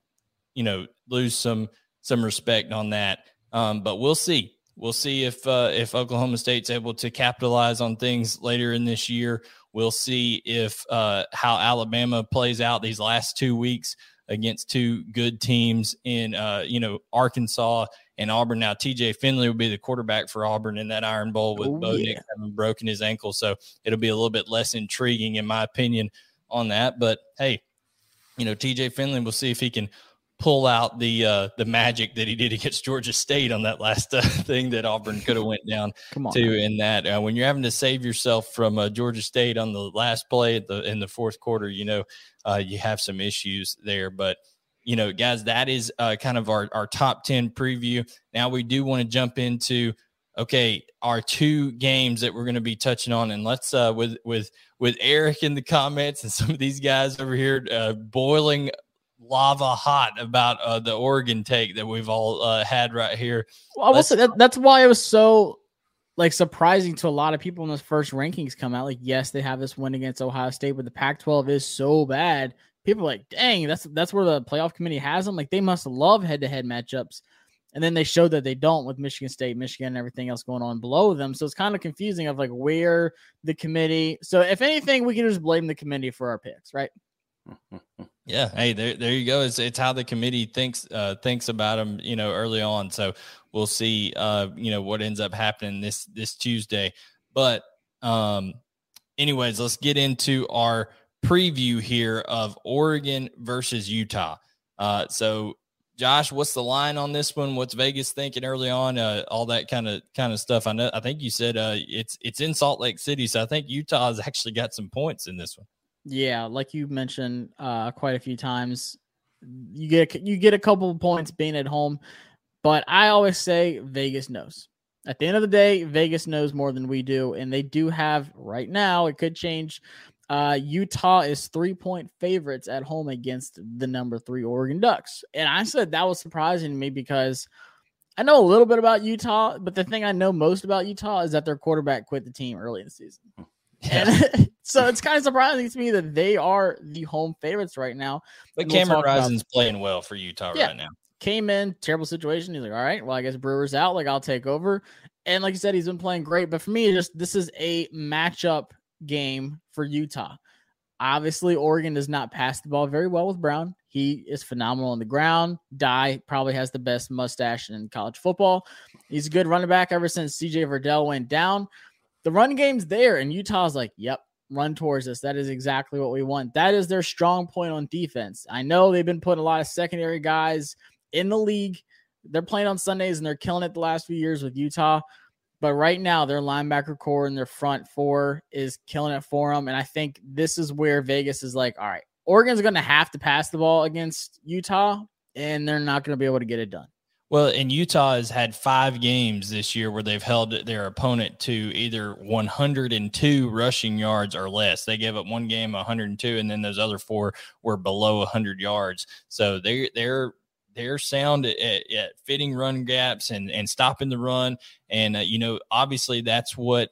respect on that. But we'll see. We'll see if Oklahoma State's able to capitalize on things later in this year. We'll see if how Alabama plays out these last 2 weeks against 2 good teams in Arkansas and Auburn. Now, TJ Finley will be the quarterback for Auburn in that Iron Bowl with Bo Nix having broken his ankle. So it'll be a little bit less intriguing, in my opinion, on that. But, hey, TJ Finley, we'll see if he can pull out the magic that he did against Georgia State on that last thing that Auburn could have went down to in that. When you're having to save yourself from Georgia State on the last play in the fourth quarter, you have some issues there. But, guys, that is kind of our top 10 preview. Now we do want to jump into, our 2 games that we're going to be touching on. And let's with Eric in the comments and some of these guys over here boiling lava hot about the Oregon take that we've all had right here. Well, I will say that's why it was so surprising to a lot of people when those first rankings come out. Yes, they have this win against Ohio State, but the Pac-12 is so bad. People are like, dang, that's where the playoff committee has them. They must love head-to-head matchups. And then they showed that they don't with Michigan State, Michigan, and everything else going on below them. So it's kind of confusing of where the committee. So if anything, we can just blame the committee for our picks, right? Yeah. Hey, there you go. It's how the committee thinks about them, early on. So we'll see, what ends up happening this Tuesday. But anyways, let's get into our preview here of Oregon versus Utah. So Josh, what's the line on this one? What's Vegas thinking early on? All that kind of stuff. I think you said it's in Salt Lake City, so I think Utah has actually got some points in this one. Yeah, like you mentioned quite a few times, you get a couple of points being at home, but I always say Vegas knows. At the end of the day, Vegas knows more than we do, and they do have right now. It could change. Utah is 3-point favorites at home against the number 3 Oregon Ducks, and I said that was surprising to me because I know a little bit about Utah, but the thing I know most about Utah is that their quarterback quit the team early in the season. And so it's kind of surprising to me that they are the home favorites right now. But Cameron Rising's playing well for Utah right now. Came in, terrible situation. He's like, all right, well, I guess Brewer's out. Like, I'll take over. And like you said, he's been playing great. But for me, this is a matchup game for Utah. Obviously, Oregon does not pass the ball very well with Brown. He is phenomenal on the ground. Dye probably has the best mustache in college football. He's a good running back ever since CJ Verdell went down. The run game's there, and Utah's like, yep, run towards us. That is exactly what we want. That is their strong point on defense. I know they've been putting a lot of secondary guys in the league. They're playing on Sundays, and they're killing it the last few years with Utah. But right now, their linebacker core and their front four is killing it for them. And I think this is where Vegas is like, all right, Oregon's going to have to pass the ball against Utah, and they're not going to be able to get it done. Well, and Utah has had 5 games this year where they've held their opponent to either 102 rushing yards or less. They gave up one game 102, and then those other 4 were below 100 yards. So they're sound at fitting run gaps and stopping the run. And, obviously that's what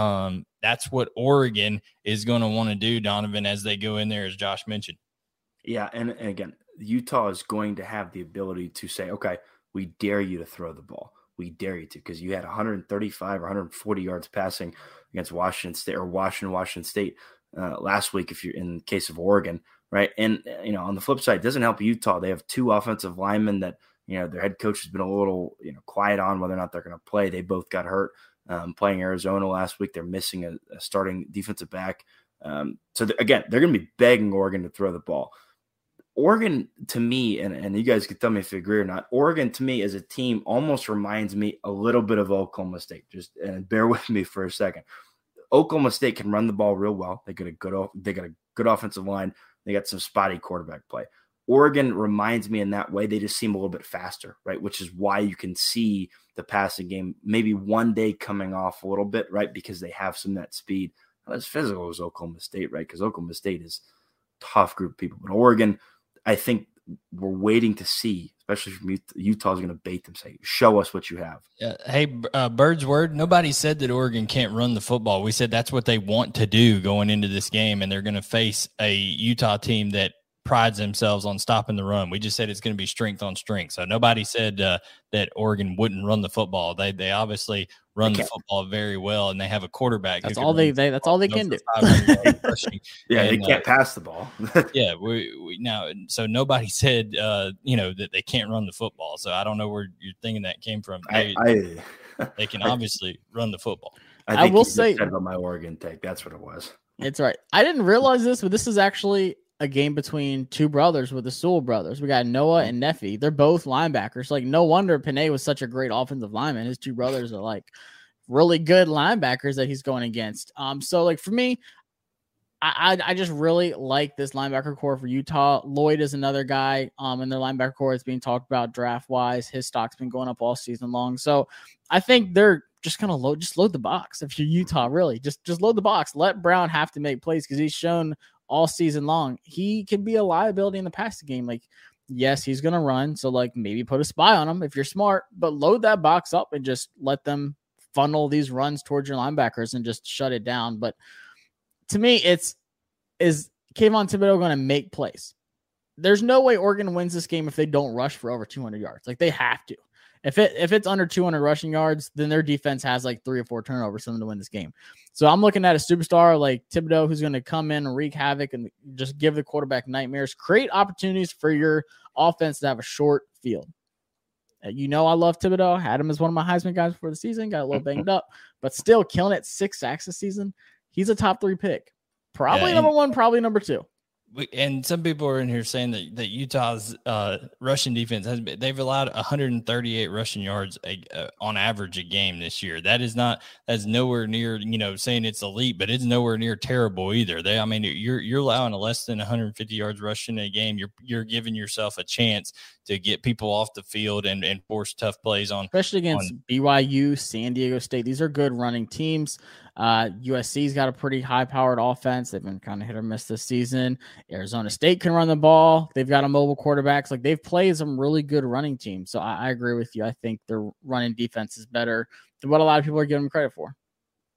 Oregon is going to want to do, Donovan, as they go in there, as Josh mentioned. Yeah. And again, Utah is going to have the ability to say, okay, we dare you to throw the ball. We dare you to, because you had 135 or 140 yards passing against Washington State last week, if you're in the case of Oregon. Right. And, on the flip side, it doesn't help Utah. They have 2 offensive linemen that, their head coach has been a little, quiet on whether or not they're going to play. They both got hurt playing Arizona last week. They're missing a starting defensive back. So they're going to be begging Oregon to throw the ball. Oregon, to me, and you guys can tell me if you agree or not, Oregon, to me, as a team, almost reminds me a little bit of Oklahoma State. And bear with me for a second. Oklahoma State can run the ball real well. They got a good offensive line. They got some spotty quarterback play. Oregon reminds me in that way. They just seem a little bit faster, right? Which is why you can see the passing game maybe one day coming off a little bit, right? Because they have some of that speed. Not as physical as Oklahoma State, right? Because Oklahoma State is a tough group of people. But Oregon, I think we're waiting to see, especially from Utah's going to bait them, say, show us what you have. Hey, Bird's word, nobody said that Oregon can't run the football. We said that's what they want to do going into this game, and they're going to face a Utah team that prides themselves on stopping the run. We just said it's going to be strength on strength. So nobody said that Oregon wouldn't run the football. They obviously run the football very well, and they have a quarterback. That's all they can do. Yeah, they can't pass the ball. Yeah, we now. So nobody said that they can't run the football. So I don't know where you're thinking that came from. They can obviously run the football. I will say about my Oregon take. That's what it was. It's right. I didn't realize this, but this is actually a game between 2 brothers with the Sewell brothers. We got Noah and Neffy. They're both linebackers. Like, no wonder Panay was such a great offensive lineman. His 2 brothers are like really good linebackers that he's going against. So like for me, I just really like this linebacker core for Utah. Lloyd is another guy in their linebacker core that's being talked about draft wise. His stock's been going up all season long. So I think they're just going to load the box. If you're Utah, really just load the box. Let Brown have to make plays, because he's shown all season long he can be a liability in the passing game. Like, yes, he's going to run. So like maybe put a spy on him if you're smart, but load that box up and just let them funnel these runs towards your linebackers and just shut it down. But to me, is Kayvon Thibodeau going to make plays? There's no way Oregon wins this game if they don't rush for over 200 yards. Like, they have to. If it's under 200 rushing yards, then their defense has like 3 or 4 turnovers for them to win this game. So I'm looking at a superstar like Thibodeau who's going to come in and wreak havoc and just give the quarterback nightmares, create opportunities for your offense to have a short field. I love Thibodeau. Had him as one of my Heisman guys before the season. Got a little banged up, but still killing it. 6 sacks this season. He's a top 3 pick. Probably number 1, probably number 2. And some people are in here saying that Utah's rushing defense they've allowed 138 rushing yards on average a game this year. That's nowhere near, saying it's elite, but it's nowhere near terrible either. You're allowing less than 150 yards rushing a game. You're giving yourself a chance to get people off the field and force tough plays on, especially against BYU, San Diego State. These are good running teams. USC's got a pretty high-powered offense. They've been kind of hit or miss this season. Arizona State can run the ball. They've got a mobile quarterbacks. Like, they've played some really good running teams. So I agree with you. I think their running defense is better than what a lot of people are giving them credit for.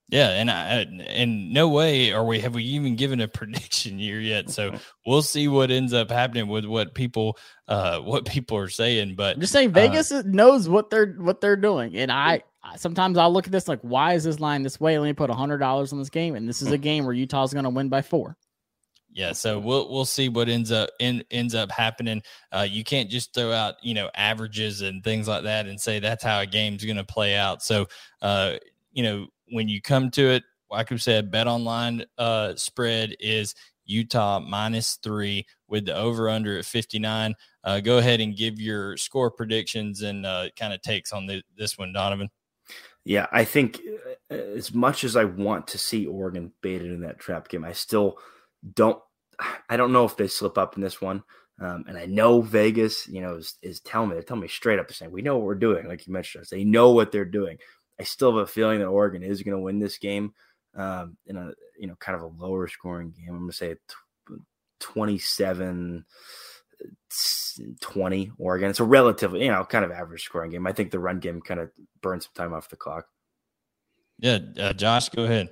Yeah, and in no way have we even given a prediction year yet. So we'll see what ends up happening with what people are saying. But I'm just saying Vegas knows what they're doing, and I sometimes I'll look at this like, why is this line this way? Let me put $100 on this game, and this is a game where Utah's going to win by 4. Yeah, so we'll see what ends up happening. You can't just throw out averages and things like that and say that's how a game's going to play out. So when you come to it, like we said, BetOnline spread is Utah -3 with the over/under at 59. Go ahead and give your score predictions and kind of takes on this one, Donovan. Yeah, I think as much as I want to see Oregon baited in that trap game, I still don't. I don't know if they slip up in this one. And I know Vegas, is telling me straight up, saying we know what we're doing. Like you mentioned, they know what they're doing. I still have a feeling that Oregon is going to win this game in a kind of a lower scoring game. I'm going to say 27-20 Oregon. It's a relatively kind of average scoring game. I think the run game kind of burns some time off the clock. Yeah, Josh, go ahead.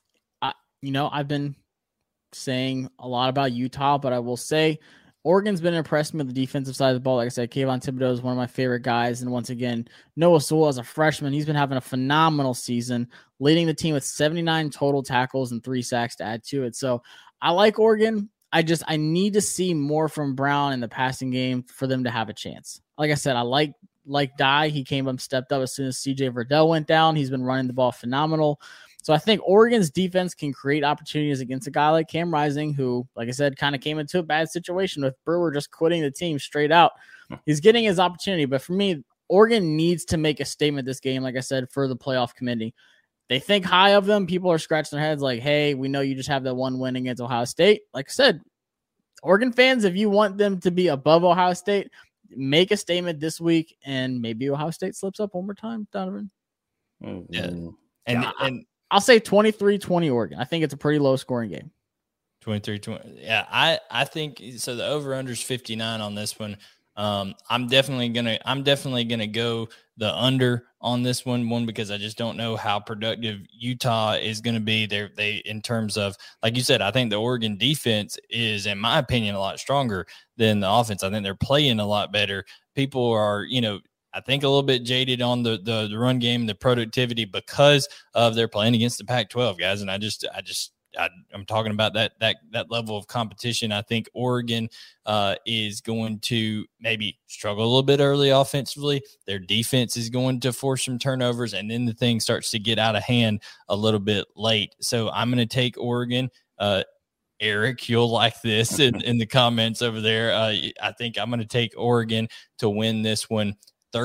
I've been saying a lot about Utah, but I will say Oregon's been impressing with the defensive side of the ball. Like I said, Kayvon Thibodeau is one of my favorite guys. And once again, Noah Sewell as a freshman, he's been having a phenomenal season, leading the team with 79 total tackles and 3 sacks to add to it. So I like Oregon. I need to see more from Brown in the passing game for them to have a chance. Like I said, I like Dye. He stepped up as soon as CJ Verdell went down. He's been running the ball phenomenal. So I think Oregon's defense can create opportunities against a guy like Cam Rising, who, like I said, kind of came into a bad situation with Brewer just quitting the team straight out. He's getting his opportunity. But for me, Oregon needs to make a statement this game, like I said, for the playoff committee. They think high of them. People are scratching their heads like, hey, we know you just have that one win against Ohio State. Like I said, Oregon fans, if you want them to be above Ohio State, make a statement this week, and maybe Ohio State slips up one more time, Donovan. Yeah. And I'll say 23-20 Oregon. I think it's a pretty low scoring game. 23-20. Yeah, I think so. The over/under is 59 on this one. I'm definitely gonna go the under on this one because I just don't know how productive Utah is going to be. They in terms of, like you said, I think the Oregon defense is, in my opinion, a lot stronger than the offense. I think they're playing a lot better. People are, I think a little bit jaded on the run game, the productivity, because of their playing against the Pac-12 guys. And I'm talking about that level of competition. I think Oregon is going to maybe struggle a little bit early offensively. Their defense is going to force some turnovers, and then the thing starts to get out of hand a little bit late. So I'm going to take Oregon. Eric, you'll like this in the comments over there. I think I'm going to take Oregon to win this one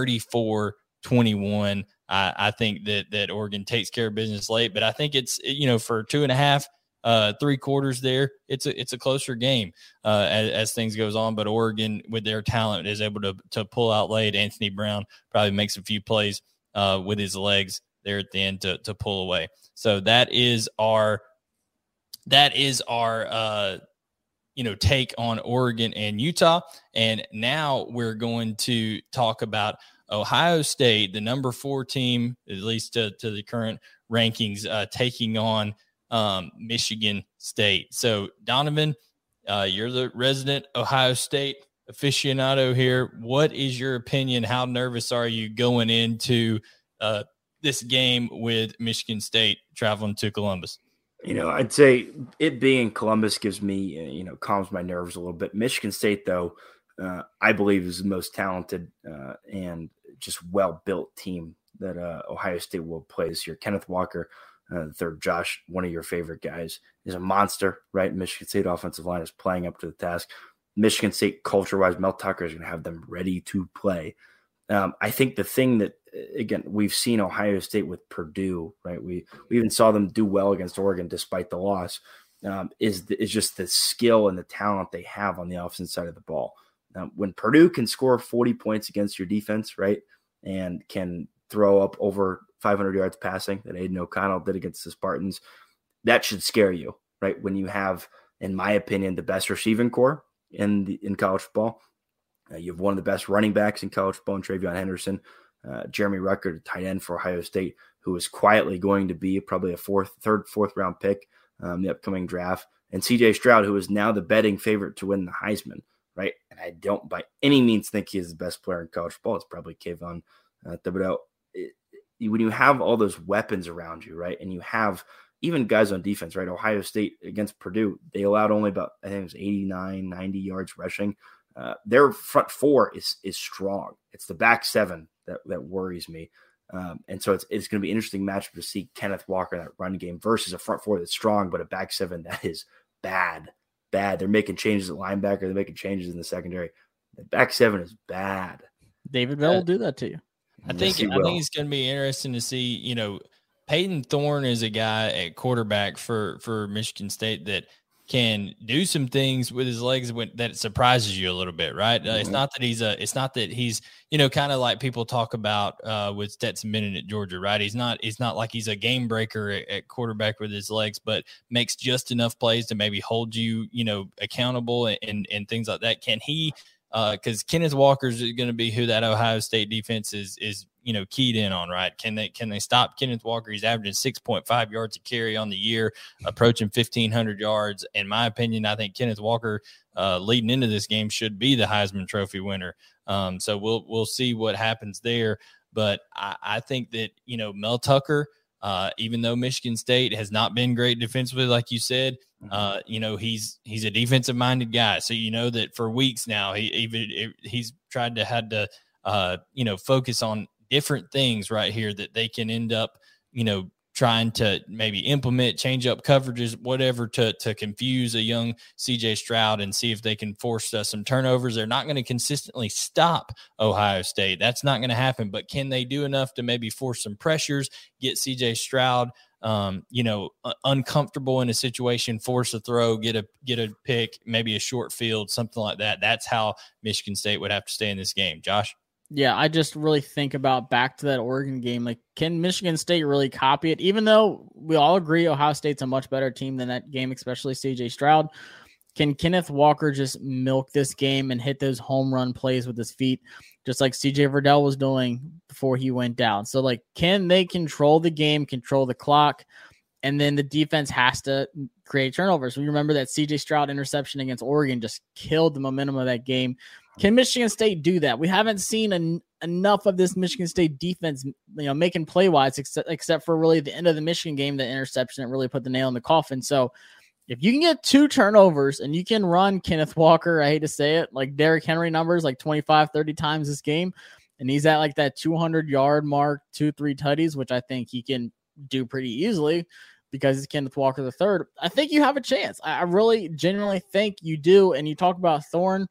34-21. I think that Oregon takes care of business late, but I think it's, for 2.5, 3 quarters there, it's a closer game as things goes on. But Oregon, with their talent, is able to pull out late. Anthony Brown probably makes a few plays with his legs there at the end to pull away. So that is our take on Oregon and Utah. And now we're going to talk about Ohio State, the number 4 team, at least to the current rankings, taking on Michigan State. So Donovan, you're the resident Ohio State aficionado here. What is your opinion? How nervous are you going into this game with Michigan State traveling to Columbus? I'd say it being Columbus gives me, calms my nerves a little bit. Michigan State, though, I believe is the most talented and just well-built team that Ohio State will play this year. Kenneth Walker, the third, Josh, one of your favorite guys, is a monster, right? Michigan State offensive line is playing up to the task. Michigan State, culture-wise, Mel Tucker is going to have them ready to play. I think the thing that, again, we've seen Ohio State with Purdue, right? We even saw them do well against Oregon despite the loss, is just the skill and the talent they have on the offensive side of the ball. When Purdue can score 40 points against your defense, right, and can throw up over 500 yards passing that Aiden O'Connell did against the Spartans, that should scare you, right? When you have, in my opinion, the best receiving core in college football. You have one of the best running backs in college football in Travion Henderson. Jeremy Ruckert, tight end for Ohio State, who is quietly going to be probably a fourth round pick the upcoming draft, and CJ Stroud, who is now the betting favorite to win the Heisman, right? And I don't by any means think he is the best player in college football. It's probably Kayvon Thibodeaux. When you have all those weapons around you, right, and you have even guys on defense, right? Ohio State against Purdue, they allowed only about, I think it was 89, 90 yards rushing. Their front four is strong. It's the back seven that worries me. And so it's going to be an interesting matchup to see Kenneth Walker in that run game versus a front four that's strong, but a back seven that is bad. They're making changes at linebacker. They're making changes in the secondary. The back seven is bad. David Bell will do that to you. I think it's going to be interesting to see, Peyton Thorne is a guy at quarterback for Michigan State that can do some things with his legs that surprises you a little bit, right? Mm-hmm. It's not that he's kind of like people talk about with Stetson Bennett at Georgia, right? He's not like he's a game breaker at quarterback with his legs, but makes just enough plays to maybe hold you, accountable and things like that. Can he? Because Kenneth Walker's going to be who that Ohio State defense is keyed in on, right? Can they stop Kenneth Walker? He's averaging 6.5 yards a carry on the year, approaching 1,500 yards. In my opinion, I think Kenneth Walker leading into this game should be the Heisman Trophy winner. So we'll see what happens there. But I think that, Mel Tucker, even though Michigan State has not been great defensively, like you said, he's a defensive minded guy. So, that for weeks now, he's tried to focus on different things right here that they can end up, trying to maybe implement, change up coverages, whatever, to confuse a young CJ Stroud and see if they can force some turnovers. They're not going to consistently stop Ohio State. That's not going to happen. But can they do enough to maybe force some pressures, get CJ Stroud, uncomfortable in a situation, force a throw, get a pick, maybe a short field, something like that? That's how Michigan State would have to stay in this game. Josh? Yeah, I just really think about back to that Oregon game. Like, can Michigan State really copy it? Even though we all agree Ohio State's a much better team than that game, especially CJ Stroud, can Kenneth Walker just milk this game and hit those home run plays with his feet, just like CJ Verdell was doing before he went down? So, like, can they control the game, control the clock, and then the defense has to create turnovers? We remember that CJ Stroud interception against Oregon just killed the momentum of that game. Can Michigan State do that? We haven't seen enough of this Michigan State defense, making play-wise, except for really the end of the Michigan game, the interception that really put the nail in the coffin. So if you can get 2 turnovers and you can run Kenneth Walker, I hate to say it, like Derrick Henry numbers, like 25, 30 times this game, and he's at like that 200-yard mark, 2-3 tutties, which I think he can do pretty easily because he's Kenneth Walker III, I think you have a chance. I really genuinely think you do. And you talk about Thorne,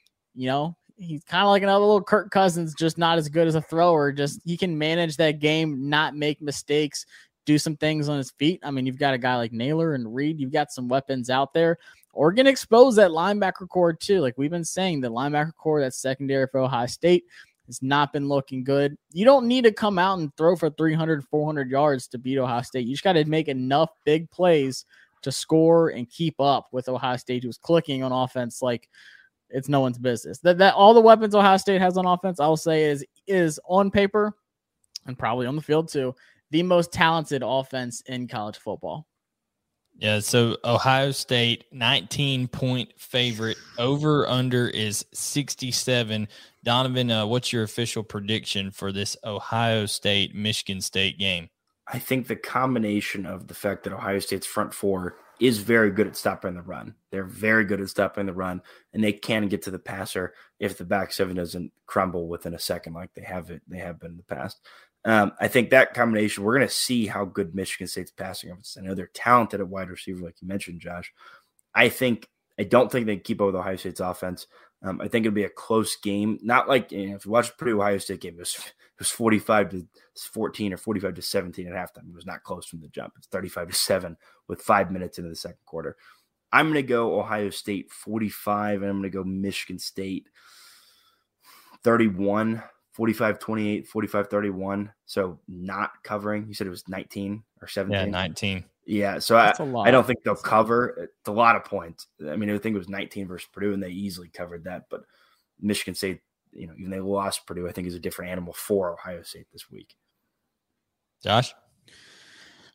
he's kind of like another little Kirk Cousins, just not as good as a thrower. Just he can manage that game, not make mistakes, do some things on his feet. I mean, you've got a guy like Naylor and Reed. You've got some weapons out there. Oregon exposed that linebacker core too. Like we've been saying, the linebacker core that's secondary for Ohio State has not been looking good. You don't need to come out and throw for 300, 400 yards to beat Ohio State. You just got to make enough big plays to score and keep up with Ohio State, who's clicking on offense like it's no one's business. That all the weapons Ohio State has on offense, I will say is on paper and probably on the field too, the most talented offense in college football. Yeah, so Ohio State 19-point favorite. Over under is 67. Donovan, what's your official prediction for this Ohio State Michigan State game? I think the combination of the fact that Ohio State's front four is very good at stopping the run. They're very good at stopping the run, and they can get to the passer if the back seven doesn't crumble within a second like they have been in the past. I think that combination, we're going to see how good Michigan State's passing offense. I know they're talented at wide receiver, like you mentioned, Josh. I don't think they can keep up with Ohio State's offense. I think it'll be a close game. Not like, if you watch the Purdue Ohio State game, it was 45-14 or 45-17 at halftime. It was not close from the jump. It's 35-7 with 5 minutes into the second quarter. I'm going to go Ohio State 45, and I'm going to go Michigan State 31, 45-28, 45-31. So not covering. You said it was 19 or 17? Yeah, 19. Yeah, so I don't think they'll cover. It's a lot of points. I mean, I think it was 19 versus Purdue, and they easily covered that. But Michigan State, even they lost Purdue, I think is a different animal for Ohio State this week. Josh?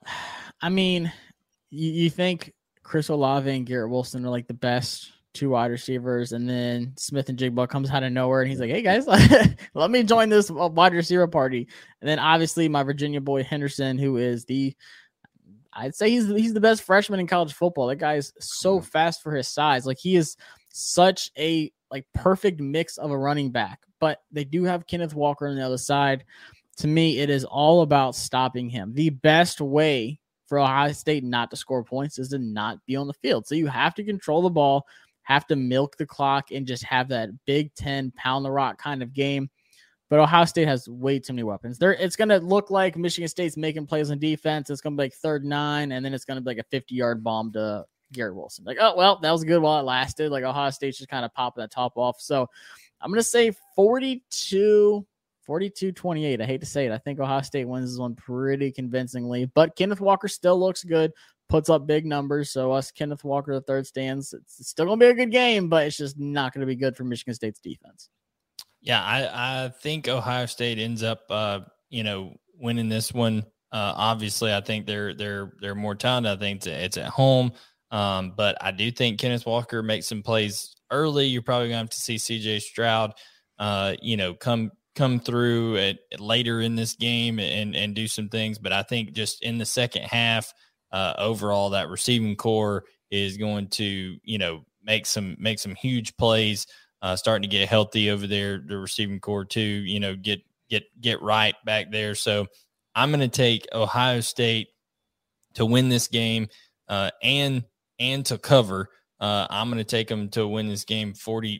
I mean, you think Chris Olave and Garrett Wilson are like the best 2 wide receivers, and then Smith-Njigba comes out of nowhere and he's like, hey guys, let me join this wide receiver party. And then obviously my Virginia boy Henderson, who is I'd say he's the best freshman in college football. That guy is so fast for his size. Like, he is such a perfect mix of a running back. But they do have Kenneth Walker on the other side. To me, it is all about stopping him. The best way for Ohio State not to score points is to not be on the field. So you have to control the ball, have to milk the clock, and just have that Big Ten pound the rock kind of game. But Ohio State has way too many weapons. It's going to look like Michigan State's making plays on defense. It's going to be like 3rd and 9, and then it's going to be like a 50-yard bomb to Garrett Wilson. Like, oh, well, that was good while it lasted. Like, Ohio State's just kind of popping that top off. So I'm going to say 42-28. I hate to say it. I think Ohio State wins this one pretty convincingly. But Kenneth Walker still looks good, puts up big numbers. So us Kenneth Walker, the third stands. It's still going to be a good game, but it's just not going to be good for Michigan State's defense. Yeah, I think Ohio State ends up, winning this one. Obviously, I think they're more talented. I think it's at home, but I do think Kenneth Walker makes some plays early. You're probably going to have to see C.J. Stroud, come through later in this game and do some things. But I think just in the second half, overall, that receiving core is going to make some huge plays. Starting to get healthy over there, the receiving core too, get right back there. So I'm going to take Ohio State to win this game and to cover. I'm going to take them to win this game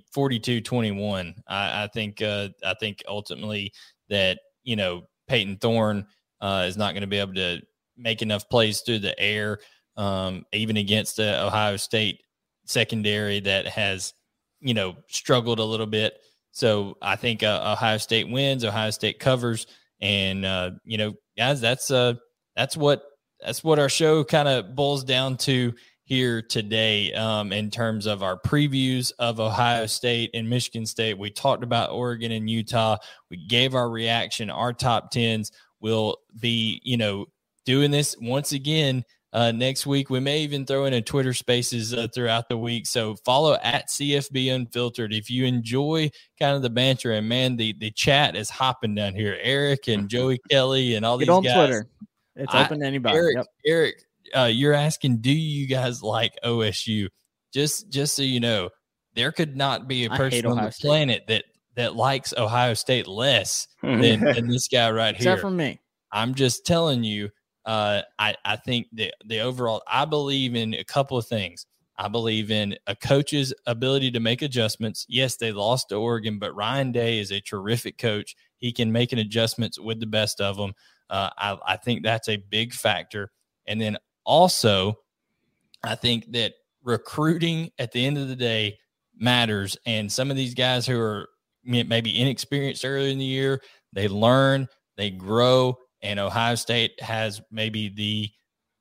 42-21. I think ultimately that, Peyton Thorne is not going to be able to make enough plays through the air, even against the Ohio State secondary that has, struggled a little bit. So I think Ohio State wins, Ohio State covers. And, guys, that's what our show kind of boils down to here today. In terms of our previews of Ohio State and Michigan State. We talked about Oregon and Utah. We gave our reaction, our top 10s. We'll be, doing this once again next week. We may even throw in a Twitter Spaces throughout the week. So follow at CFB Unfiltered if you enjoy kind of the banter. And man, the chat is hopping down here. Eric and Joey Kelly and all these guys. Get on Twitter. It's open to anybody. Eric, you're asking, do you guys like OSU? Just so you know, there could not be a person on the planet that likes Ohio State less than this guy right here. Except for me. I'm just telling you. I think the overall, I believe in a couple of things. I believe in a coach's ability to make adjustments. Yes, they lost to Oregon, but Ryan Day is a terrific coach. He can make an adjustments with the best of them. I think that's a big factor. And then also, I think that recruiting at the end of the day matters. And some of these guys who are maybe inexperienced earlier in the year, they learn, they grow. And Ohio State has maybe the,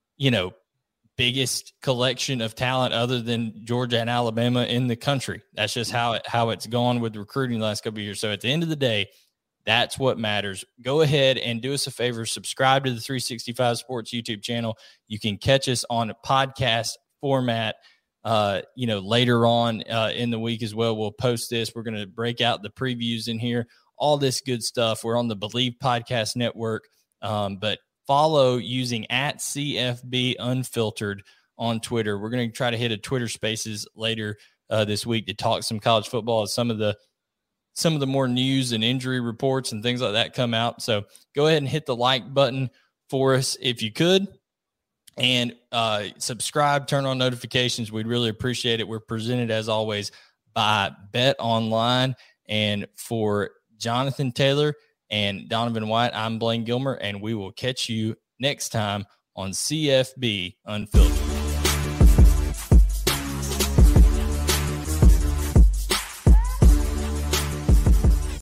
biggest collection of talent other than Georgia and Alabama in the country. That's just how it's gone with recruiting the last couple of years. So at the end of the day, that's what matters. Go ahead and do us a favor. Subscribe to the 365 Sports YouTube channel. You can catch us on a podcast format, later on in the week as well. We'll post this. We're going to break out the previews in here, all this good stuff. We're on the Believe Podcast Network. But follow using at CFB Unfiltered on Twitter. We're going to try to hit a Twitter Spaces later this week to talk some college football as some of the more news and injury reports and things like that come out. So go ahead and hit the like button for us if you could, and subscribe, turn on notifications. We'd really appreciate it. We're presented as always by Bet Online, and for Jonathan Taylor and Donovan White, I'm Blaine Gilmer, and we will catch you next time on CFB Unfiltered.